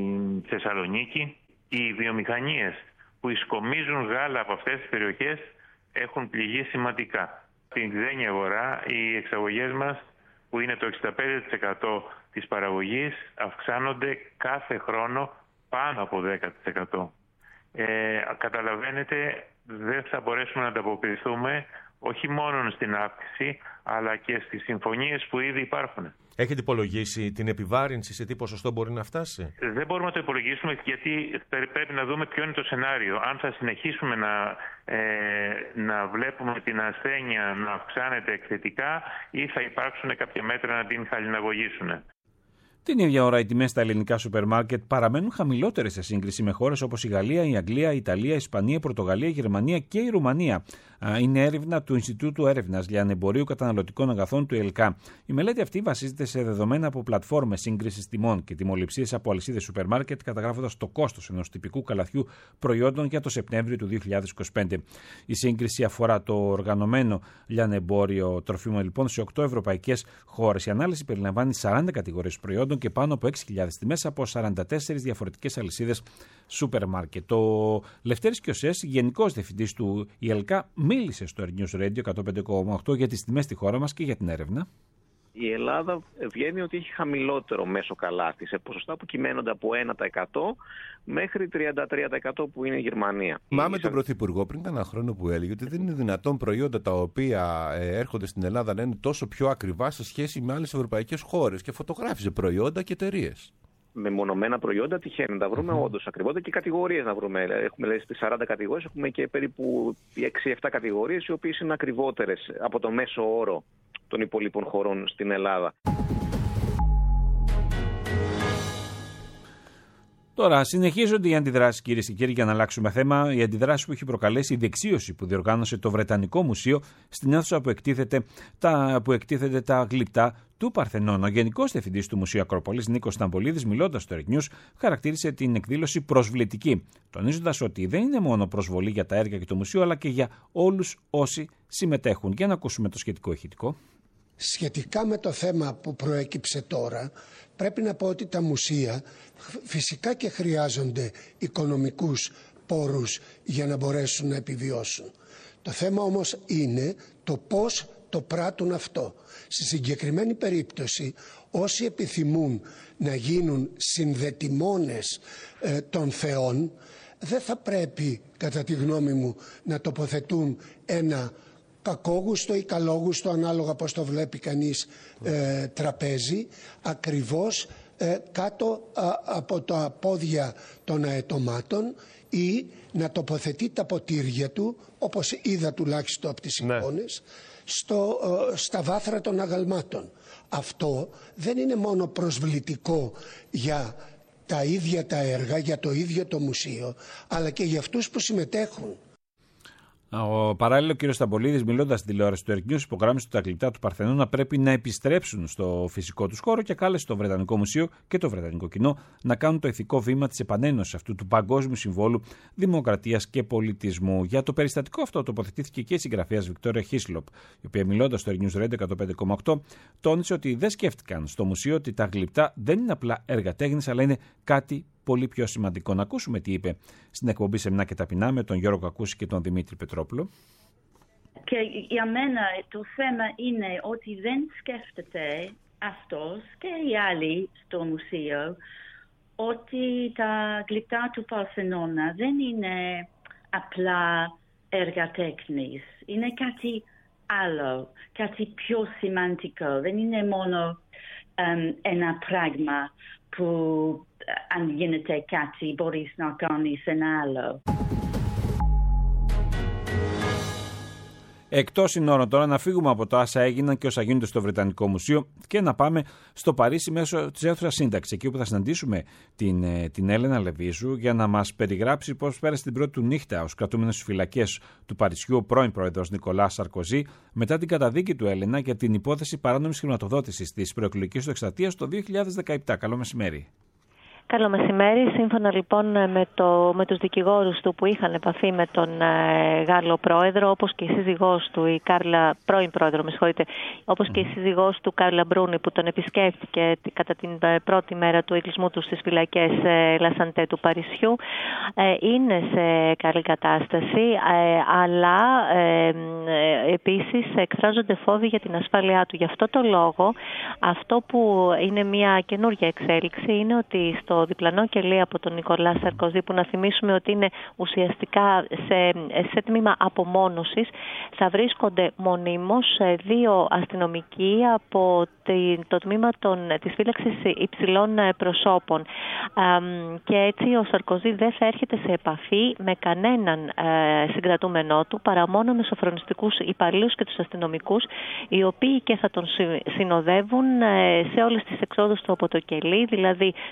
Θεσσαλονίκη. Οι βιομηχανίες που ισκομίζουν γάλα από αυτές τις περιοχές έχουν πληγεί σημαντικά. Στην ξένη αγορά οι εξαγωγές μας, που είναι το εξήντα πέντε τοις εκατό της παραγωγής, αυξάνονται κάθε χρόνο πάνω από δέκα τοις εκατό. Ε, καταλαβαίνετε, δεν θα μπορέσουμε να ανταποκριθούμε όχι μόνο στην αύξηση, αλλά και στις συμφωνίες που ήδη υπάρχουν.
Έχετε υπολογίσει την επιβάρυνση, σε τι ποσοστό μπορεί να φτάσει?
Δεν μπορούμε να το υπολογίσουμε, γιατί πρέπει να δούμε ποιο είναι το σενάριο. Αν θα συνεχίσουμε να, ε, να βλέπουμε την ασθένεια να αυξάνεται εκθετικά, ή θα υπάρξουν κάποια μέτρα να την χαλιναγωγήσουν.
Την ίδια ώρα, οι τιμές στα ελληνικά σούπερ μάρκετ παραμένουν χαμηλότερες σε σύγκριση με χώρες όπως η Γαλλία, η Αγγλία, η Ιταλία, η Ισπανία, η Πορτογαλία, η Γερμανία και η Ρουμανία. Είναι έρευνα του Ινστιτούτου Έρευνας Λιανεμπορίου Καταναλωτικών Αγαθών του ΕΛΚΑ. Η μελέτη αυτή βασίζεται σε δεδομένα από πλατφόρμες σύγκρισης τιμών και τιμοληψίες από αλυσίδες σούπερ μάρκετ, καταγράφοντας το κόστος ενός τυπικού καλαθιού προϊόντων για το Σεπτέμβριο του δύο χιλιάδες είκοσι πέντε. Η σύγκριση αφορά το οργανωμένο λιανεμπόριο τροφίμων λοιπόν σε οκτώ ευρωπαϊκές χώρες. Η ανάλυση περιλαμβάνει σαράντα κατηγορίες προϊόντων και πάνω από έξι χιλιάδες τιμές από σαράντα τέσσερις διαφορετικές αλυσίδες σούπερ μάρκετ. Ο Λευτέρης Κιωσές, γενικός διευθυντής του ΕΛΚΑ, μίλησε στο Air News Radio εκατόν πέντε κόμμα οκτώ για τις τιμές στη χώρα μας και για την έρευνα.
Η Ελλάδα βγαίνει ότι έχει χαμηλότερο μέσο καλάθι σε ποσοστά που κυμαίνονται από ένα τοις εκατό μέχρι τριάντα τρία τοις εκατό που είναι η Γερμανία.
Μάμε τον Πρωθυπουργό πριν κανένα χρόνο που έλεγε ότι δεν είναι δυνατόν προϊόντα τα οποία έρχονται στην Ελλάδα να είναι τόσο πιο ακριβά σε σχέση με άλλες ευρωπαϊκές χώρες και φωτογράφιζε προϊόντα και εταιρείες.
Μεμονωμένα προϊόντα τυχαίνει να τα βρούμε mm-hmm. όντως ακριβότερα και κατηγορίες να βρούμε. Έχουμε λέει στις σαράντα κατηγορίες, έχουμε και περίπου έξι επτά κατηγορίες οι οποίες είναι ακριβότερες από το μέσο όρο των υπολείπων χωρών στην Ελλάδα.
Τώρα, συνεχίζονται οι αντιδράσεις, κυρίες και κύριοι, για να αλλάξουμε θέμα. Οι αντιδράσεις που έχει προκαλέσει η δεξίωση που διοργάνωσε το Βρετανικό Μουσείο στην αίθουσα που εκτίθεται τα, που εκτίθεται τα γλυπτά του Παρθενώνα. Ο Γενικός Διευθυντής του Μουσείου Ακρόπολης, Νίκος Σταμπολίδης, μιλώντας στο Air News, χαρακτήρισε την εκδήλωση προσβλητική, τονίζοντας ότι δεν είναι μόνο προσβολή για τα έργα και το μουσείο, αλλά και για όλους όσοι συμμετέχουν. Για να ακούσουμε το σχετικό ηχητικό.
Σχετικά με το θέμα που προέκυψε τώρα, πρέπει να πω ότι τα μουσεία φυσικά και χρειάζονται οικονομικούς πόρους για να μπορέσουν να επιβιώσουν. Το θέμα όμως είναι το πώς το πράττουν αυτό. Στη συγκεκριμένη περίπτωση, όσοι επιθυμούν να γίνουν συνδετημόνες ε, των θεών, δεν θα πρέπει, κατά τη γνώμη μου, να τοποθετούν ένα κακόγουστο ή καλόγουστο, ανάλογα πώς το βλέπει κανείς, ε, τραπέζι, ακριβώς ε, κάτω α, από τα πόδια των αετωμάτων, ή να τοποθετεί τα ποτήρια του, όπως είδα τουλάχιστον από τις εικόνες, ναι. στο, ε, στα βάθρα των αγαλμάτων. Αυτό δεν είναι μόνο προσβλητικό για τα ίδια τα έργα, για το ίδιο το μουσείο, αλλά και για αυτούς που συμμετέχουν.
Ο παράλληλο ο κ. Σταμπολίδης, μιλώντας στην τηλεόραση του Air News, υπογράμμισε ότι τα γλυπτά του Παρθενώνα πρέπει να επιστρέψουν στο φυσικό του χώρο και κάλεσε το Βρετανικό Μουσείο και το Βρετανικό κοινό να κάνουν το ηθικό βήμα της επανένωσης αυτού του παγκόσμιου συμβόλου δημοκρατίας και πολιτισμού. Για το περιστατικό αυτό τοποθετήθηκε και η συγγραφέας Βικτόρια Χίσλοπ, η οποία μιλώντας στο Air News Radio εκατόν πέντε κόμμα οκτώ τόνισε ότι δεν σκέφτηκαν στο μουσείο ότι τα γλυπτά δεν είναι απλά έργα τέχνης, αλλά είναι κάτι πολύ πιο σημαντικό. Να ακούσουμε τι είπε στην εκπομπή Σεμνά και Ταπεινά με τον Γιώργο Κακούση και τον Δημήτρη Πετρόπουλο.
Και για μένα το θέμα είναι ότι δεν σκέφτεται αυτός και οι άλλοι στο μουσείο ότι τα γλυπτά του Παρθενώνα δεν είναι απλά έργα τέχνης. Είναι κάτι άλλο, κάτι πιο σημαντικό. Δεν είναι μόνο um, ένα πράγμα που αν γίνεται κάτι μπορείς να κάνεις ένα άλλο.
Εκτός συνόρων τώρα, να φύγουμε από τα όσα έγιναν και όσα γίνονται στο Βρετανικό Μουσείο και να πάμε στο Παρίσι μέσω της αίθουσας σύνταξης, εκεί όπου θα συναντήσουμε την, την Έλενα Λεβίζου για να μας περιγράψει πώς πέρασε την πρώτη του νύχτα ως κρατούμενος στις φυλακές του Παρισιού ο πρώην πρόεδρος Νικολά Σαρκοζή μετά την καταδίκη του, Έλενα, για την υπόθεση παράνομης χρηματοδότησης της προεκλογικής του εκστρατείας το δύο χιλιάδες δεκαεπτά. Καλό μεσημέρι.
Καλό μεσημέρι. Σύμφωνα λοιπόν με, το, με τους δικηγόρους του που είχαν επαφή με τον ε, Γάλλο πρόεδρο, όπως και η σύζυγός του, η Κάρλα, πρώην πρόεδρο, με συγχωρείτε, όπως και η σύζυγός του, Κάρλα Μπρούνι, που τον επισκέφθηκε κατά την ε, πρώτη μέρα του εγκλισμού του στις φυλακές ε, Λασαντέ του Παρισιού, ε, είναι σε καλή κατάσταση, ε, αλλά ε, ε, επίσης εκφράζονται φόβοι για την ασφάλειά του. Γι' αυτό το λόγο, αυτό που είναι μια καινούργια εξέλιξη είναι ότι στο το διπλανό κελί από τον Νικολά Σαρκοζή, που να θυμίσουμε ότι είναι ουσιαστικά σε, σε τμήμα απομόνωσης, θα βρίσκονται μονίμως δύο αστυνομικοί από το τμήμα των, της φύλαξης υψηλών προσώπων. Και έτσι ο Σαρκοζή δεν θα έρχεται σε επαφή με κανέναν συγκρατούμενό του, παρά μόνο με σοφρονιστικούς υπαλλήλους και τους αστυνομικούς, οι οποίοι και θα τον συνοδεύουν σε όλες τις εξόδους του από το κελί, δηλαδή στον προαυλικό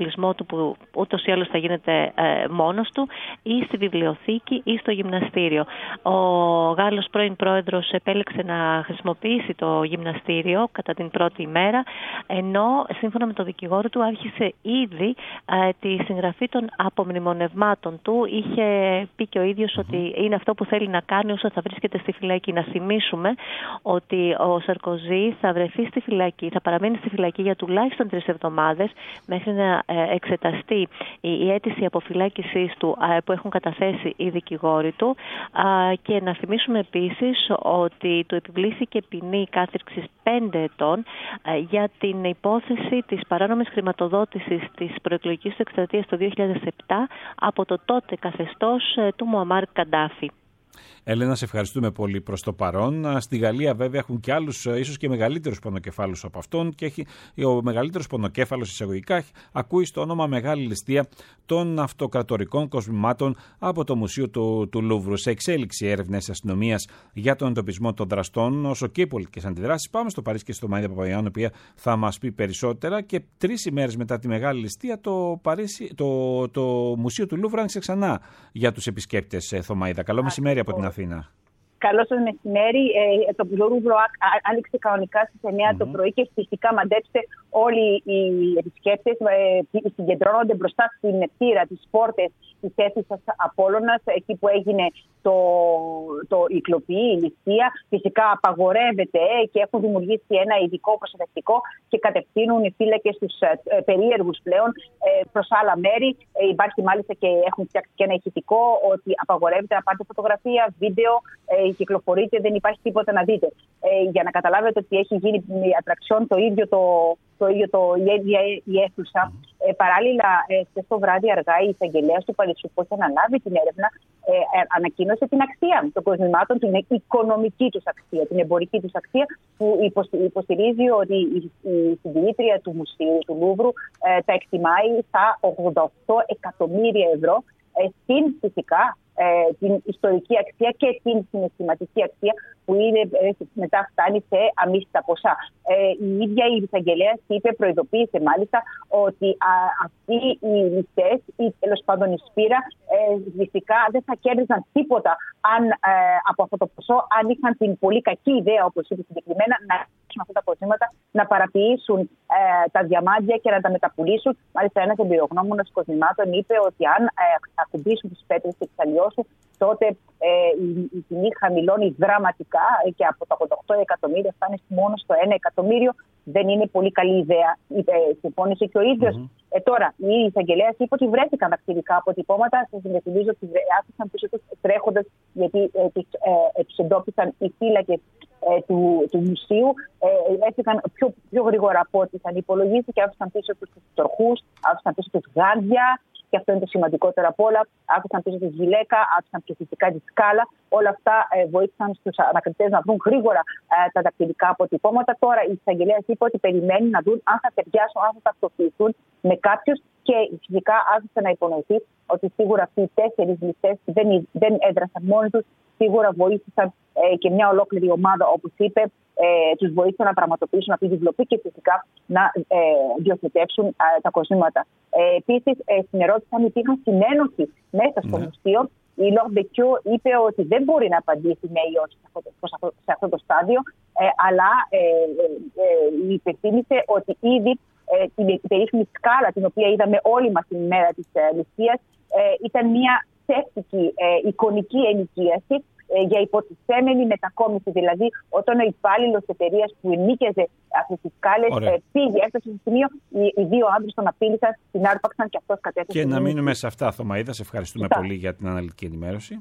εξοπλισμό του που ούτως ή άλλως θα γίνεται ε, μόνος του, ή στη βιβλιοθήκη ή στο γυμναστήριο. Ο Γάλλος πρώην πρόεδρος επέλεξε να χρησιμοποιήσει το γυμναστήριο κατά την πρώτη ημέρα, ενώ σύμφωνα με το δικηγόρο του άρχισε ήδη ε, τη συγγραφή των απομνημονευμάτων του. Είχε πει και ο ίδιος ότι είναι αυτό που θέλει να κάνει όσο θα βρίσκεται στη φυλακή. Να θυμίσουμε ότι ο Σαρκοζή θα βρεθεί στη φυλακή, θα παραμείνει στη φυλακή για τουλάχιστον τρεις εβδομάδες μέχρι να εξεταστεί η αίτηση αποφυλάκησής του που έχουν καταθέσει οι δικηγόροι του, και να θυμίσουμε επίσης ότι του επιβλήθηκε ποινή κάθυρξης πέντε ετών για την υπόθεση της παράνομης χρηματοδότησης της προεκλογικής του εκστρατείας το δύο χιλιάδες επτά από το τότε καθεστώς του Μουαμάρ Καντάφη.
Έλενα, σε ευχαριστούμε πολύ προς το παρόν. Στη Γαλλία βέβαια έχουν και άλλους, ίσως και μεγαλύτερους πονοκεφάλους από αυτόν, και έχει, ο μεγαλύτερος πονοκέφαλος εισαγωγικά ακούει στο όνομα μεγάλη ληστεία των αυτοκρατορικών κοσμημάτων από το Μουσείο του, του Λούβρου. Σε εξέλιξη έρευνες αστυνομίας για τον εντοπισμό των δραστών, όσο και οι πολιτικές αντιδράσεις. Πάμε στο Παρίσι και στο Μαΐδα Παπαγιάννου, η οποία θα μας πει περισσότερα. Και τρεις ημέρες μετά τη μεγάλη ληστεία, το, Παρίσι, το, το Μουσείο του Λούβρου άνοιξε ξανά για τους επισκέπτες. Θωμαΐδα, καλό μεσημέρι από την Αθήνα.
Καλό σας μεσημέρι. Ε, το Λούβρο άνοιξε κανονικά στις εννιά mm-hmm. το πρωί και φυσικά μαντέψτε όλοι οι επισκέπτες ε, συγκεντρώνονται μπροστά στην θύρα, τις πόρτες της αίθουσας Απόλλωνας, εκεί που έγινε το, το, η κλοπή, η ληστεία. Φυσικά απαγορεύεται και έχουν δημιουργήσει ένα ειδικό προστατευτικό και κατευθύνουν οι φύλακες τους ε, περίεργους πλέον ε, προς άλλα μέρη. Ε, υπάρχει μάλιστα και έχουν φτιάξει και ένα ηχητικό ότι απαγορεύεται να πάρετε φωτογραφία, βίντεο, ε, κυκλοφορείτε, δεν υπάρχει τίποτα να δείτε. Ε, για να καταλάβετε ότι έχει γίνει η ατραξιόν το ίδιο το, το, ίδιο το, η ίδια η αίθουσα. Ε, παράλληλα, ε, χθες το βράδυ αργά η εισαγγελέας του Παρισιού που έχει αναλάβει την έρευνα ε, ε, ανακοίνωσε την αξία των κοσμημάτων, την οικονομική τους αξία, την εμπορική τους αξία, που υποστηρίζει ότι η, η συντηρήτρια του Μουσείου του Λούβρου ε, τα εκτιμάει στα ογδόντα οκτώ εκατομμύρια ευρώ, ε, στην φυσικά Ε, την ιστορική αξία και την συναισθηματική αξία που είναι, ε, μετά φτάνει σε αμύστα ποσά. Ε, η ίδια η εισαγγελέας είπε, προειδοποίησε μάλιστα, ότι α, αυτοί οι ληστές ή τέλος πάντων η Σπύρα ε, φυσικά δεν θα κέρδιζαν τίποτα αν, ε, από αυτό το ποσό, αν είχαν την πολύ κακή ιδέα, όπως είπε συγκεκριμένα, να αρχίσουν αυτά τα κοσμήματα, να παραποιήσουν ε, τα διαμάντια και να τα μεταπουλήσουν. Μάλιστα, ένας εμπειρογνώμονας κοσμημάτων είπε ότι αν ε, ακουμπήσουν τις πέτρες και τις αλλοιώσουν, τότε ε, η, η τιμή χαμηλώνει δραματικά και από τα ογδόντα οκτώ εκατομμύρια φτάνει μόνο στο ένα εκατομμύριο. Δεν είναι πολύ καλή ιδέα, είπε, συμφώνησε και ο ίδιος. Mm-hmm. Ε, τώρα, η εισαγγελέας είπε ότι βρέθηκαν δακτυλικά αποτυπώματα. Σας θυμίζω ότι άφησαν πίσω τους τρέχοντας, γιατί ε, τους, ε, τους εντόπισαν οι φύλακες ε, του, του μουσείου. Ε, έφυγαν πιο, πιο γρήγορα από ό,τι είχαν υπολογίσει και άφησαν πίσω τους τροχούς, άφησαν πίσω τους γάντια. Και αυτό είναι το σημαντικότερο από όλα. Άφησαν πίσω τη γυλαίκα, άφησαν και φυσικά τη σκάλα. Όλα αυτά ε, βοήθησαν στους ανακριτές να βρουν γρήγορα ε, τα δακτυλικά αποτυπώματα. Τώρα η εισαγγελέας είπε ότι περιμένει να δουν αν θα ταιριάσουν, αν θα ταυτοποιηθούν με κάποιους. Και φυσικά άφησε να υπονοηθεί ότι σίγουρα αυτοί οι τέσσερις ληστές δεν, δεν έδρασαν μόνοι τους. Σίγουρα βοήθησαν ε, και μια ολόκληρη ομάδα, όπως είπε, ε, τους βοήθησαν να πραγματοποιήσουν αυτή τη βλοπή και φυσικά να ε, διοχετεύσουν ε, τα κοσμήματα. Ε, Επίσης, ε, στην ερώτηση αν υπήρχαν συνένοχοι μέσα στο ναι. μουσείο, η Λόρ Μπεκιό είπε ότι δεν μπορεί να απαντήσει ναι ή όχι σε αυτό, σε αυτό το στάδιο, ε, αλλά ε, ε, ε, υπενθύμησε ότι ήδη ε, την περίφημη σκάλα, την οποία είδαμε όλοι μας την ημέρα της ε, ληστείας, ε, ήταν μια ψεύτικη ε, εικονική ενοικίαση ε, για υποτιθέμενη μετακόμιση. Δηλαδή, όταν ο υπάλληλος της εταιρείας που ενίκαιζε αυτές τις σκάλες ε, πήγε, έφτασε στο σημείο, οι, οι δύο άντρες τον απείλησαν, την άρπαξαν και αυτός κατέθεσε. Και
να μείνουμε σε αυτά, Θωμαΐδα. Σε ευχαριστούμε Φυσικά. πολύ για την αναλυτική ενημέρωση.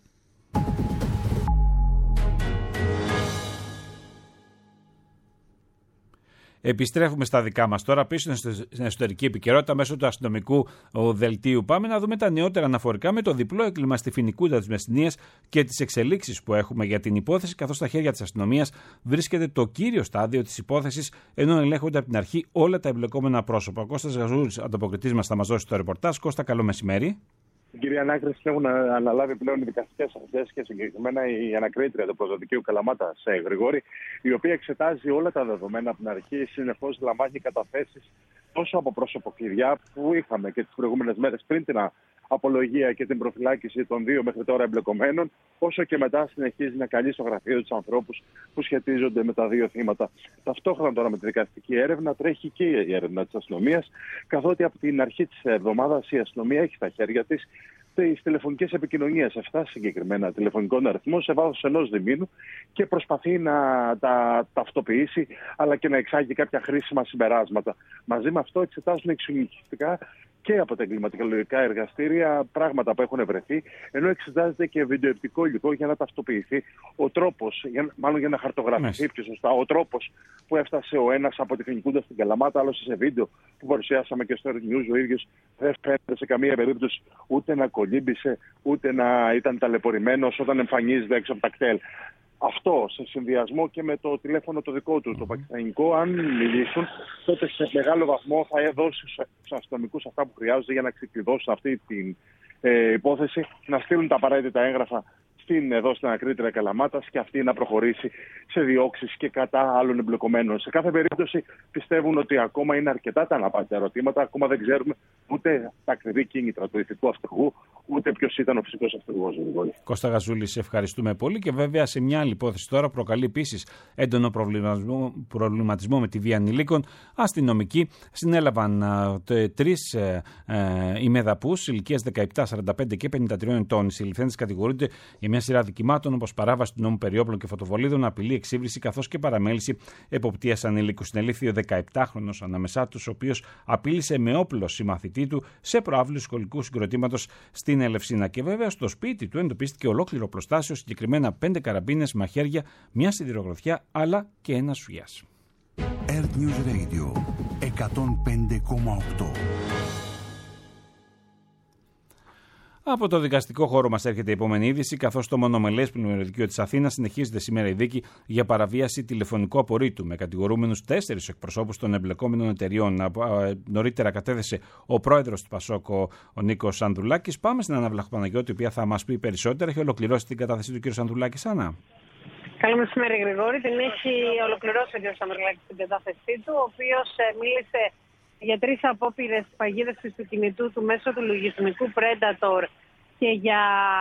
Επιστρέφουμε στα δικά μας τώρα, πίσω στην εσωτερική επικαιρότητα μέσω του αστυνομικού δελτίου. Πάμε να δούμε τα νεότερα αναφορικά με το διπλό έγκλημα στη Φοινικούδα της Μεσσηνίας και τις εξελίξεις που έχουμε για την υπόθεση, καθώς στα χέρια της αστυνομίας βρίσκεται το κύριο στάδιο της υπόθεσης, ενώ ελέγχονται από την αρχή όλα τα εμπλεκόμενα πρόσωπα. Ο Κώστας Γαζούρης, ανταποκριτής μας, θα μας δώσει το ρεπορτάζ. Κώστα, καλό μεσημέρι.
Στην κυρία ανάκριση έχουν αναλάβει πλέον οι δικαστικές αρχές και συγκεκριμένα η ανακρίτρια του πρωτοδικείου Καλαμάτα, σε Γρηγόρη, η οποία εξετάζει όλα τα δεδομένα από την αρχή, συνεχώς λαμβάνει καταθέσεις τόσο από προσωποκλειδιά που είχαμε και τις προηγούμενες μέρες πριν την απολογία και την προφυλάκηση των δύο μέχρι τώρα εμπλεκομένων, όσο και μετά συνεχίζει να καλεί στο γραφείο τους ανθρώπους που σχετίζονται με τα δύο θύματα. Ταυτόχρονα τώρα με τη δικαστική έρευνα τρέχει και η έρευνα της αστυνομίας, καθότι από την αρχή της εβδομάδας η αστυνομία έχει στα χέρια της τις τηλεφωνικές επικοινωνίες, εφτά συγκεκριμένα τηλεφωνικών αριθμών σε βάθος ενός διμήνου και προσπαθεί να τα ταυτοποιήσει αλλά και να εξάγει κάποια χρήσιμα συμπεράσματα. Μαζί με αυτό εξετάζουν εξονυχιστικά και από τα εγκληματολογικά εργαστήρια πράγματα που έχουν βρεθεί, ενώ εξετάζεται και βιντεοεπτικό υλικό για να ταυτοποιηθεί ο τρόπος, για, μάλλον για να χαρτογραφηθεί πιο σωστά, ο τρόπος που έφτασε ο ένας από τη Φοινικούντα στην Καλαμάτα, άλλωστε σε βίντεο που παρουσιάσαμε και στο News ο ίδιος δεν φαίνεται σε καμία περίπτωση ούτε να κολύμπησε, ούτε να ήταν ταλαιπωρημένος όταν εμφανίζεται έξω από τα κτέλ. Αυτό σε συνδυασμό και με το τηλέφωνο το δικό του, το πακιστανικό, αν μιλήσουν, τότε σε μεγάλο βαθμό θα δώσει στους αστυνομικούς αυτά που χρειάζονται για να ξεκλειδώσουν αυτή την ε, υπόθεση, να στείλουν τα απαραίτητα έγγραφα στην, εδώ στην ακρίτρια Καλαμάτας και αυτή να προχωρήσει σε διώξεις και κατά άλλων εμπλεκομένων. Σε κάθε περίπτωση πιστεύουν ότι ακόμα είναι αρκετά τα αναπάντητα ερωτήματα, ακόμα δεν ξέρουμε ούτε τα ακριβή κίνητρα του ηθικού αυτούργου, ούτε ποιος ήταν ο φυσικός αυτούργος.
Κώστα Γαζούλη, σε ευχαριστούμε πολύ και βέβαια σε μια άλλη υπόθεση τώρα προκαλεί επίσης έντονο προβληματισμό, προβληματισμό με τη βία ανηλίκων. Αστυνομικοί συνέλαβαν ε, τρεις ε, ε, ημεδαπούς ηλικίας δεκαεπτά, σαράντα πέντε και πενήντα τρία ετών. Οι συλληφθέντες κατηγορούνται για μια σειρά δικημάτων όπως παράβαση του νόμου περί όπλων και φωτοβολίδων, απειλή, εξύβριση καθώς και παραμέληση εποπτείας ανηλίκου. Συνελήφθη ο δεκαεπτάχρονος ανάμεσά τους, ο οποίος απείλησε με όπλο συμμαθητή του σε προάβληση σχολικού συγκροτήματος στην Ελευσίνα. Και βέβαια στο σπίτι του εντοπίστηκε ολόκληρο προστάσιο, συγκεκριμένα πέντε καραμπίνες, μαχαίρια, μια σιδηρογροθιά αλλά και ένα σουιάς.
Earth News Radio εκατόν πέντε κόμμα οκτώ.
Από το δικαστικό χώρο μας έρχεται η επόμενη είδηση, καθώς το μονομελές πλημμυριωδικείο της Αθήνας συνεχίζεται σήμερα η δίκη για παραβίαση τηλεφωνικού απορρίτου με κατηγορούμενους τέσσερις εκπροσώπους των εμπλεκόμενων εταιριών. Νωρίτερα κατέθεσε ο πρόεδρος του Πασόκ, ο Νίκος Ανδρουλάκης. Πάμε στην Άννα Βλαχοπαναγιώτη, η οποία θα μας πει περισσότερα. Έχει ολοκληρώσει την κατάθεση του κ. Ανδρουλάκης. Άννα.
Καλό μεσημέρι, Γρηγόρη. Την έχει ολοκληρώσει ο κ. Ανδρουλάκης την κατάθεσή του, ο οποίος μίλησε για τρεις απόπειρες παγίδευσης του κινητού του μέσω του λογισμικού Predator και για,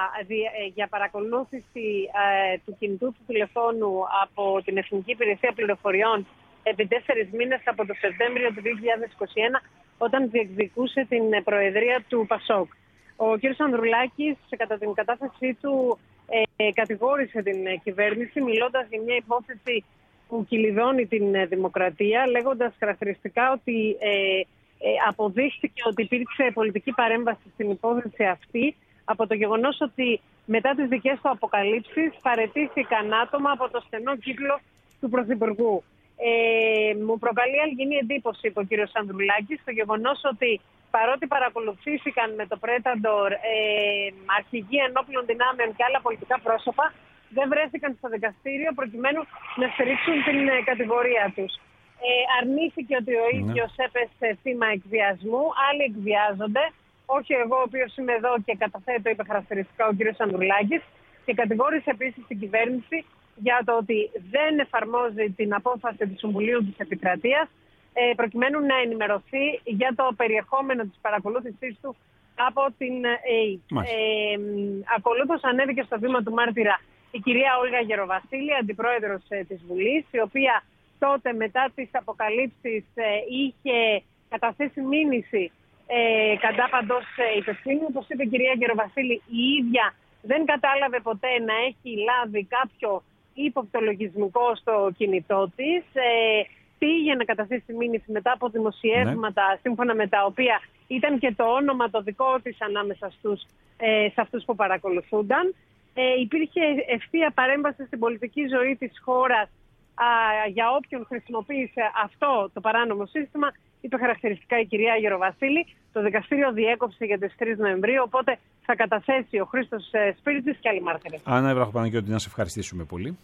για παρακολούθηση ε, του κινητού του τηλεφώνου από την Εθνική Υπηρεσία Πληροφοριών επί τέσσερις μήνες από το Σεπτέμβριο του δύο χιλιάδες είκοσι ένα, όταν διεκδικούσε την προεδρία του Πασόκ. Ο κ. Ανδρουλάκης, κατά την κατάθεσή του, ε, κατηγόρησε την κυβέρνηση μιλώντας για μια υπόθεση που κυλιδώνει την δημοκρατία, λέγοντας χαρακτηριστικά ότι ε, ε, αποδείχθηκε ότι υπήρξε πολιτική παρέμβαση στην υπόθεση αυτή από το γεγονός ότι μετά τις δικές του αποκαλύψεις παραιτήθηκαν άτομα από το στενό κύκλο του Πρωθυπουργού. Ε, μου προκαλεί αλγινή εντύπωση, είπε ο κ. Ανδρουλάκης, το γεγονός ότι παρότι παρακολουθήθηκαν με το Predator ε, αρχηγοί ενόπλων δυνάμεων και άλλα πολιτικά πρόσωπα, δεν βρέθηκαν στο δικαστήριο προκειμένου να στηρίξουν την ε, κατηγορία τους. Ε, αρνήθηκε ότι ο ίδιος ναι. έπεσε θύμα εκβιασμού, άλλοι εκβιάζονται, όχι εγώ ο οποίος είμαι εδώ και καταθέτω, είπε χαρακτηριστικά ο κ. Ανδρουλάκης, και κατηγόρησε επίσης την κυβέρνηση για το ότι δεν εφαρμόζει την απόφαση του Συμβουλίου της Επικρατείας ε, προκειμένου να ενημερωθεί για το περιεχόμενο της παρακολούθησής του από την ΕΕΠ. Ε, ακολούθως ανέβηκε στο βήμα του μάρτυρα η κυρία Όλγα Γεροβασίλη, αντιπρόεδρος ε, της Βουλής, η οποία τότε μετά τις αποκαλύψεις ε, είχε καταθέσει μήνυση ε, κατά παντός ε, υπευθύνου. Όπως είπε η κυρία Γεροβασίλη, η ίδια δεν κατάλαβε ποτέ να έχει λάβει κάποιο ύποπτο λογισμικό στο κινητό της. Ε, πήγε να καταθέσει μήνυση μετά από δημοσιεύματα, ναι. σύμφωνα με τα οποία ήταν και το όνομα το δικό της ανάμεσα στους, ε, σε αυτούς που παρακολουθούνταν. Ε, υπήρχε ευθεία παρέμβαση στην πολιτική ζωή της χώρας α, για όποιον χρησιμοποίησε αυτό το παράνομο σύστημα, είπε χαρακτηριστικά η κυρία Γεροβασίλη. Το δικαστήριο διέκοψε για τις τρεις Νοεμβρίου, οπότε θα καταθέσει ο Χρήστος Σπύριτης και άλλοι μάρτυρες.
Άννα Βραχοπαναγιώτη, να σε ευχαριστήσουμε πολύ.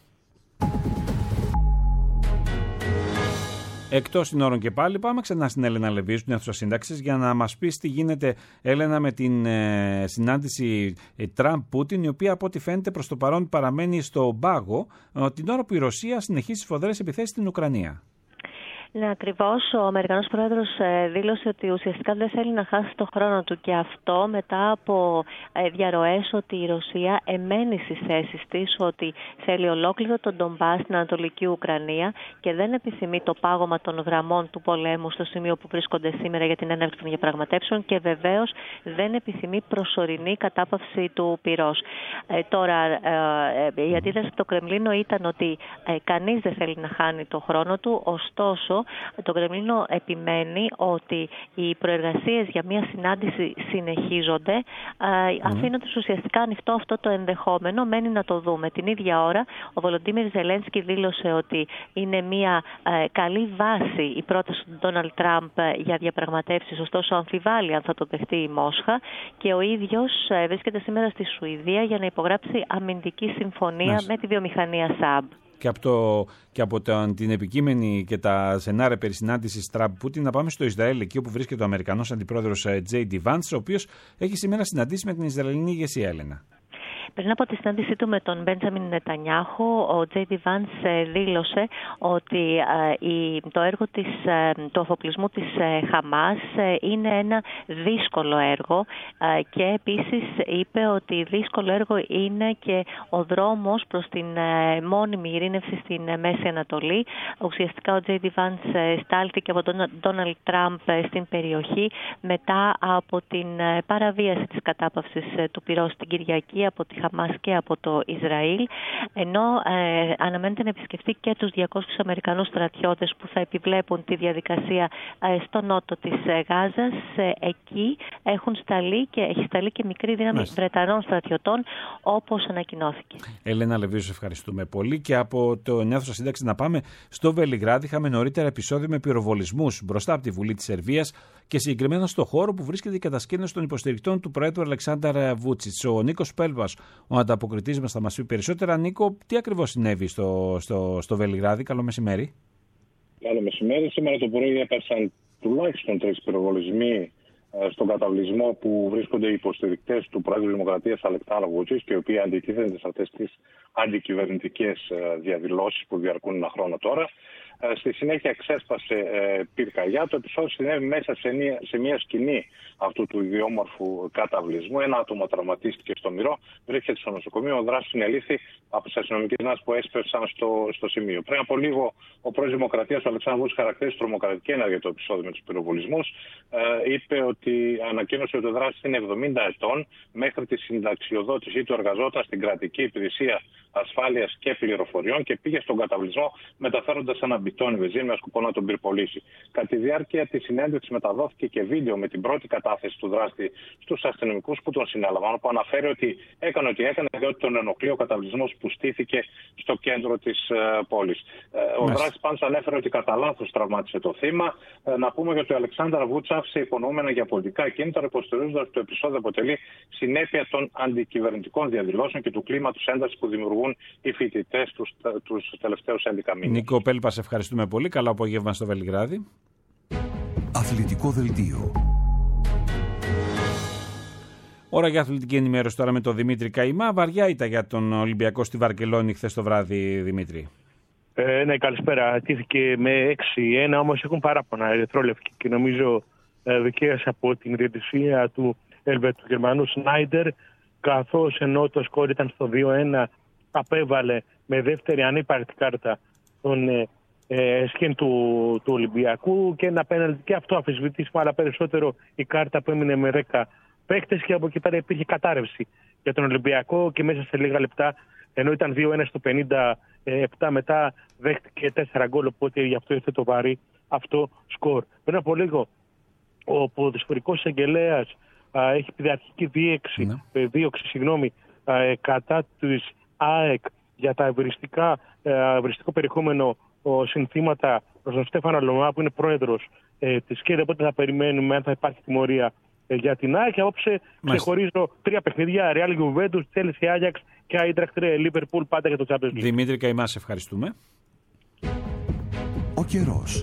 Εκτός συνόρων και πάλι, πάμε ξανά στην Έλενα Λεβίου, στην αίθουσα σύνταξης, για να μας πεις τι γίνεται, Έλενα, με την ε, συνάντηση ε, Τραμπ-Πούτιν, η οποία από ό,τι φαίνεται προς το παρόν παραμένει στο πάγο, ε, την ώρα που η Ρωσία συνεχίζει σφοδρές επιθέσεις στην Ουκρανία.
Ναι, ακριβώς. Ο Αμερικανός Πρόεδρος δήλωσε ότι ουσιαστικά δεν θέλει να χάσει το χρόνο του και αυτό μετά από διαρροές ότι η Ρωσία εμένει στις θέσεις της, ότι θέλει ολόκληρο τον Ντομπάς στην Ανατολική Ουκρανία και δεν επιθυμεί το πάγωμα των γραμμών του πολέμου στο σημείο που βρίσκονται σήμερα για την έναρξη των διαπραγματεύσεων και βεβαίως δεν επιθυμεί προσωρινή κατάπαυση του πυρός. Ε, τώρα, ε, η αντίδραση από το Κρεμλίνο ήταν ότι ε, κανείς δεν θέλει να χάνει το χρόνο του, ωστόσο το Κρεμλίνο επιμένει ότι οι προεργασίες για μια συνάντηση συνεχίζονται, mm. αφήνοντας ουσιαστικά ανοιχτό αυτό το ενδεχόμενο, μένει να το δούμε. Την ίδια ώρα ο Βολοντίμιρ Ζελένσκι δήλωσε ότι είναι μια ε, καλή βάση η πρόταση του Ντόναλντ Τραμπ για διαπραγματεύσεις, ωστόσο αμφιβάλλει αν θα το δεχτεί η Μόσχα και ο ίδιος ε, βρίσκεται σήμερα στη Σουηδία για να υπογράψει αμυντική συμφωνία Μες. με τη βιομηχανία ΣΑΜΠ.
Και από, το, και από το, την επικείμενη και τα σενάρια περί συνάντησης Τραμπ-Πούτιν να πάμε στο Ισραήλ, εκεί όπου βρίσκεται ο Αμερικανός Αντιπρόεδρος τζέι ντι Vance, ο οποίος έχει σήμερα συναντήσει με την Ισραηλινή ηγεσία, Έλενα.
Πριν από τη συνάντησή του με τον Μπέντζαμιν Νετανιάχου, ο τζέι ντι Vance δήλωσε ότι το έργο της, του αφοπλισμού της Χαμάς είναι ένα δύσκολο έργο και επίσης είπε ότι δύσκολο έργο είναι και ο δρόμος προς την μόνιμη ειρήνευση στην Μέση Ανατολή. Ουσιαστικά ο τζέι ντι Vance στάλθηκε από τον Ντόναλντ Τραμπ στην περιοχή μετά από την παραβίαση της κατάπαυσης του πυρός στην Κυριακή από τη Χαμάς και από το Ισραήλ, ενώ ε, αναμένεται να επισκεφτεί και τους διακόσιους Αμερικανούς στρατιώτες που θα επιβλέπουν τη διαδικασία ε, στο νότο της ε, Γάζας. Ε, εκεί έχουν σταλεί και έχει σταλεί και μικρή δύναμη Μάλιστα. Βρετανών στρατιωτών, όπως ανακοινώθηκε.
Ελένα Λεβίου, σε ευχαριστούμε πολύ. Και από το Νέαθρο Σύνταξη να πάμε στο Βελιγράδι. Είχαμε νωρίτερα επεισόδιο με πυροβολισμούς μπροστά από τη Βουλή της Σερβίας και συγκεκριμένα στο χώρο που βρίσκεται η κατασκήνωση των υποστηρικτών του Προέδρου Αλεξάνδρ Βούτσιτς. Ο Νίκος Πέλβας, ο ανταποκριτής μας, θα μας πει περισσότερα. Νίκο, τι ακριβώς συνέβη στο, στο, στο Βελιγράδι? Καλό μεσημέρι.
Καλό μεσημέρι. Σήμερα το πρωί έπεσαν τουλάχιστον τρεις πυροβολισμοί στον καταβλισμό που βρίσκονται οι υποστηρικτές του Προέδρου Δημοκρατίας Αλεξάνδρ Βούτσιτς και οι οποίοι αντιτίθενται σε αυτές τις αντικυβερνητικές διαδηλώσεις που διαρκούν ένα χρόνο τώρα. Στη συνέχεια ξέσπασε ε, πυρκαγιά. Το επεισόδιο συνέβη μέσα σε μια, σε μια σκηνή αυτού του ιδιόμορφου καταβλισμού. Ένα άτομο τραυματίστηκε στο μυρό, βρίσκεται στο νοσοκομείο. Ο δράστης συνελήφθη από τις αστυνομικές δυνάμεις που έσπευσαν στο, στο σημείο. Πριν από λίγο, ο πρόεδρος Δημοκρατίας, ο Αλεξάνδρ Βούτσιτς, χαρακτήρισε τρομοκρατική ενέργεια το επεισόδιο με τους πυροβολισμούς. Ε, είπε ότι ανακοίνωσε ότι ο δράστης είναι εβδομήντα ετών. Μέχρι τη συνταξιοδότησή του εργαζόταν στην κρατική υπηρεσία ασφάλειας και πληροφοριών και πήγε στον καταβλισμό μεταφέροντας ένα μπιτόνι βενζίνη με σκοπό να τον πυρπολίσει. Κατά τη διάρκεια της συνέντευξης μεταδόθηκε και βίντεο με την πρώτη κατάθεση του δράστη στους αστυνομικούς που τον συνέλαβαν, που αναφέρει ότι έκανε ό,τι έκανε διότι τον ενοχλεί ο καταβλισμός που στήθηκε στο κέντρο της uh, πόλης. Uh, ο δράστης πάντως ανέφερε ότι κατά λάθος τραυμάτισε το θύμα. Uh, να πούμε ότι ο Αλεξάνδρ Βούτσιτς άφησε υπονοούμενα για πολιτικά κίνητρα, υποστηρίζοντας ότι το επεισόδιο αποτελεί συνέπεια των αντικυβερνητικών διαδηλώσεων και του κλίματος έντασης που δημιουργούν οι φοιτητές τους, τους τελευταίους έντεκα μήνες.
Νίκο Πέλπα, σε ευχαριστούμε πολύ. Καλό απόγευμα στο Βελιγράδι.
Αθλητικό δελτίο.
Ώρα για αθλητική ενημέρωση τώρα με τον Δημήτρη Καημά. Βαριά ήταν για τον Ολυμπιακό στη Βαρκελόνη χθες το βράδυ, Δημήτρη.
Ε, ναι, καλησπέρα. Τήθηκε με έξι ένα, όμως έχουν παράπονα ερυθρόλευκοι και νομίζω ε, δικαίως από την διαιτησία του Ελβετογερμανού Σνάιντερ, καθώς ενώ το σκόρ ήταν στο δύο ένα, απέβαλε με δεύτερη ανύπαρκτη κάρτα τον ε, ε, σκιν του, του Ολυμπιακού και ένα πέναλτι και αυτό αμφισβητήσιμο, αλλά περισσότερο η κάρτα που έμεινε με δέκα παίκτες και από εκεί πέρα υπήρχε κατάρρευση για τον Ολυμπιακό και μέσα σε λίγα λεπτά, ενώ ήταν δύο ένα στο πενήντα επτά, μετά δέχτηκε τέσσερα γκολ, οπότε γι' αυτό ήρθε το βαρύ αυτό σκορ. Πριν από λίγο ο ποδοσφαιρικός εισαγγελέας έχει πειθαρχική δίωξη, ναι. δίωξη συγγνώμη, α, κατά της ΑΕΚ για τα ευρυστικά, ευρυστικό περιεχόμενο ο, συνθήματα προς τον Στέφανο Λομά, που είναι πρόεδρος ε, της ΚΕΔ, οπότε θα περιμένουμε αν θα υπάρχει τιμωρία ε, για την ΑΕΚ. Και απόψε ξεχωρίζω τρία παιχνίδια: Real Juventus, Chelsea, Ajax και Eintracht Liverpool, πάντα για το Champions League.
Δημήτρη Καημά, σε ευχαριστούμε.
Ο καιρός.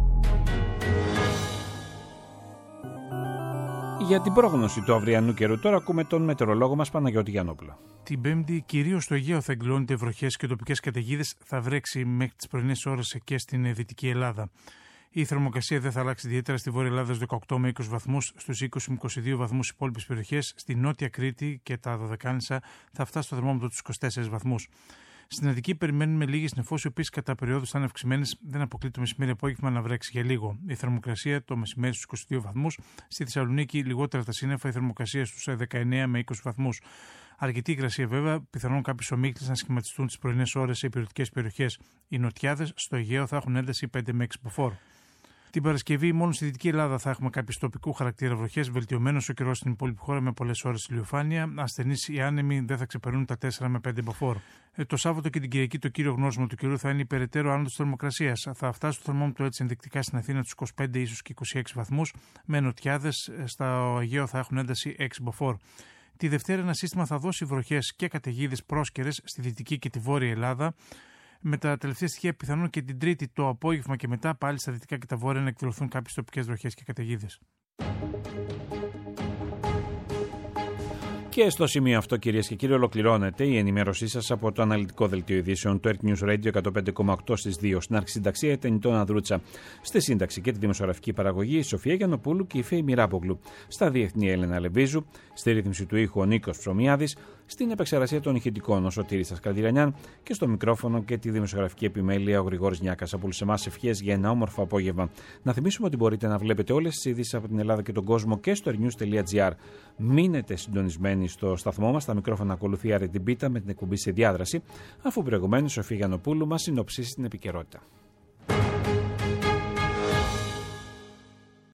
Για την πρόγνωση του αυριανού καιρού τώρα ακούμε τον μετεωρολόγο μας Παναγιώτη Γιαννόπουλο.
Την Πέμπτη κυρίως στο Αιγαίο θα εγκλώνεται βροχές και τοπικές καταιγίδες, θα βρέξει μέχρι τις πρωινές ώρες και στην Δυτική Ελλάδα. Η θερμοκρασία δεν θα αλλάξει ιδιαίτερα στη Βόρεια Ελλάδα δεκαοκτώ με είκοσι βαθμούς, στους είκοσι με είκοσι δύο βαθμούς στις υπόλοιπες περιοχές. Στη Νότια Κρήτη και τα Δωδεκάνησα θα φτάσει το θερμόμετρο τους είκοσι τέσσερις βαθμούς. Στην Αττική περιμένουμε λίγες νεφώσεις, οι οποίες κατά περιόδους θα είναι αυξημένες. Δεν αποκλείται το μεσημέρι απόγευμα να βρέξει για λίγο. Η θερμοκρασία το μεσημέρι στους είκοσι δύο βαθμούς. Στη Θεσσαλονίκη λιγότερα τα σύννεφα, η θερμοκρασία στους δεκαεννέα με είκοσι βαθμούς. Αρκετή υγρασία βέβαια, πιθανόν κάποιες ομίχλες να σχηματιστούν τις πρωινές ώρες σε υπηρετικές περιοχές. Οι νοτιάδες στο Αιγαίο θα έχουν ένταση πέντε με έξι μποφόρ. Την Παρασκευή, μόνο στη Δυτική Ελλάδα θα έχουμε κάποιες τοπικού χαρακτήρα βροχές, βελτιωμένος ο καιρός στην υπόλοιπη χώρα με πολλές ώρες ηλιοφάνεια. Ασθενείς ή άνεμοι δεν θα ξεπερνούν τα τέσσερα με πέντε μποφόρ. Ε, το Σάββατο και την Κυριακή το κύριο γνώσιμο του καιρού θα είναι υπεραιτέρω άνοδος της θερμοκρασίας. Θα φτάσει το θερμόμετρο έτσι ενδεικτικά στην Αθήνα τους είκοσι πέντε ίσως και είκοσι έξι βαθμούς, με νοτιάδες στα Αιγαίο θα έχουν ένταση έξι μποφόρ. Τη Δευτέρα ένα σύστημα θα δώσει βροχές και καταιγίδες πρόσκαιρες στη Δυτική και τη Βόρεια Ελλάδα. Με τα τελευταία στοιχεία πιθανόν και την Τρίτη το απόγευμα και μετά πάλι στα δυτικά και τα βόρεια να εκδηλωθούν κάποιες τοπικές βροχές και καταιγίδες.
Και στο σημείο αυτό, κυρίες και κύριοι, ολοκληρώνεται η ενημέρωσή σας από το αναλυτικό δελτίο ειδήσεων του Earth News Radio εκατόν πέντε κόμμα οκτώ στις δύο. Στην αρχισυνταξία η Τενιτώνα Δρούτσα. Στη σύνταξη και τη δημοσιογραφική παραγωγή η Σοφία Γιαννοπούλου και η Φέη Μιράπογλου. Στα διεθνή Έλενα Λεβίζου. Στη ρύθμιση του ήχου ο Νίκος Ψωμιάδης. Στην επεξεργασία των ηχητικών ο Σωτήρης Ασκαρδιρανιάν. Και στο μικρόφωνο και τη δημοσιογραφική επιμέλεια ο Γρηγόρης Νιάκας. Από όλους εμάς ευχές για ένα όμορφο απόγευμα. Να θυμίσουμε ότι μπορείτε να βλέπετε όλες τις ειδήσεις από την Ελλάδα και τον κόσμο και στο airnews τελεία gr. Μείνετε συντονισμένοι στο σταθμό μας. Στα μικρόφωνα ακολουθεί η Άρη Τιμπίτα με την εκπομπή σε διάδραση, αφού προηγουμένως ο Σοφία Γιαννοπούλου μας συνοψίσει την επικαιρότητα.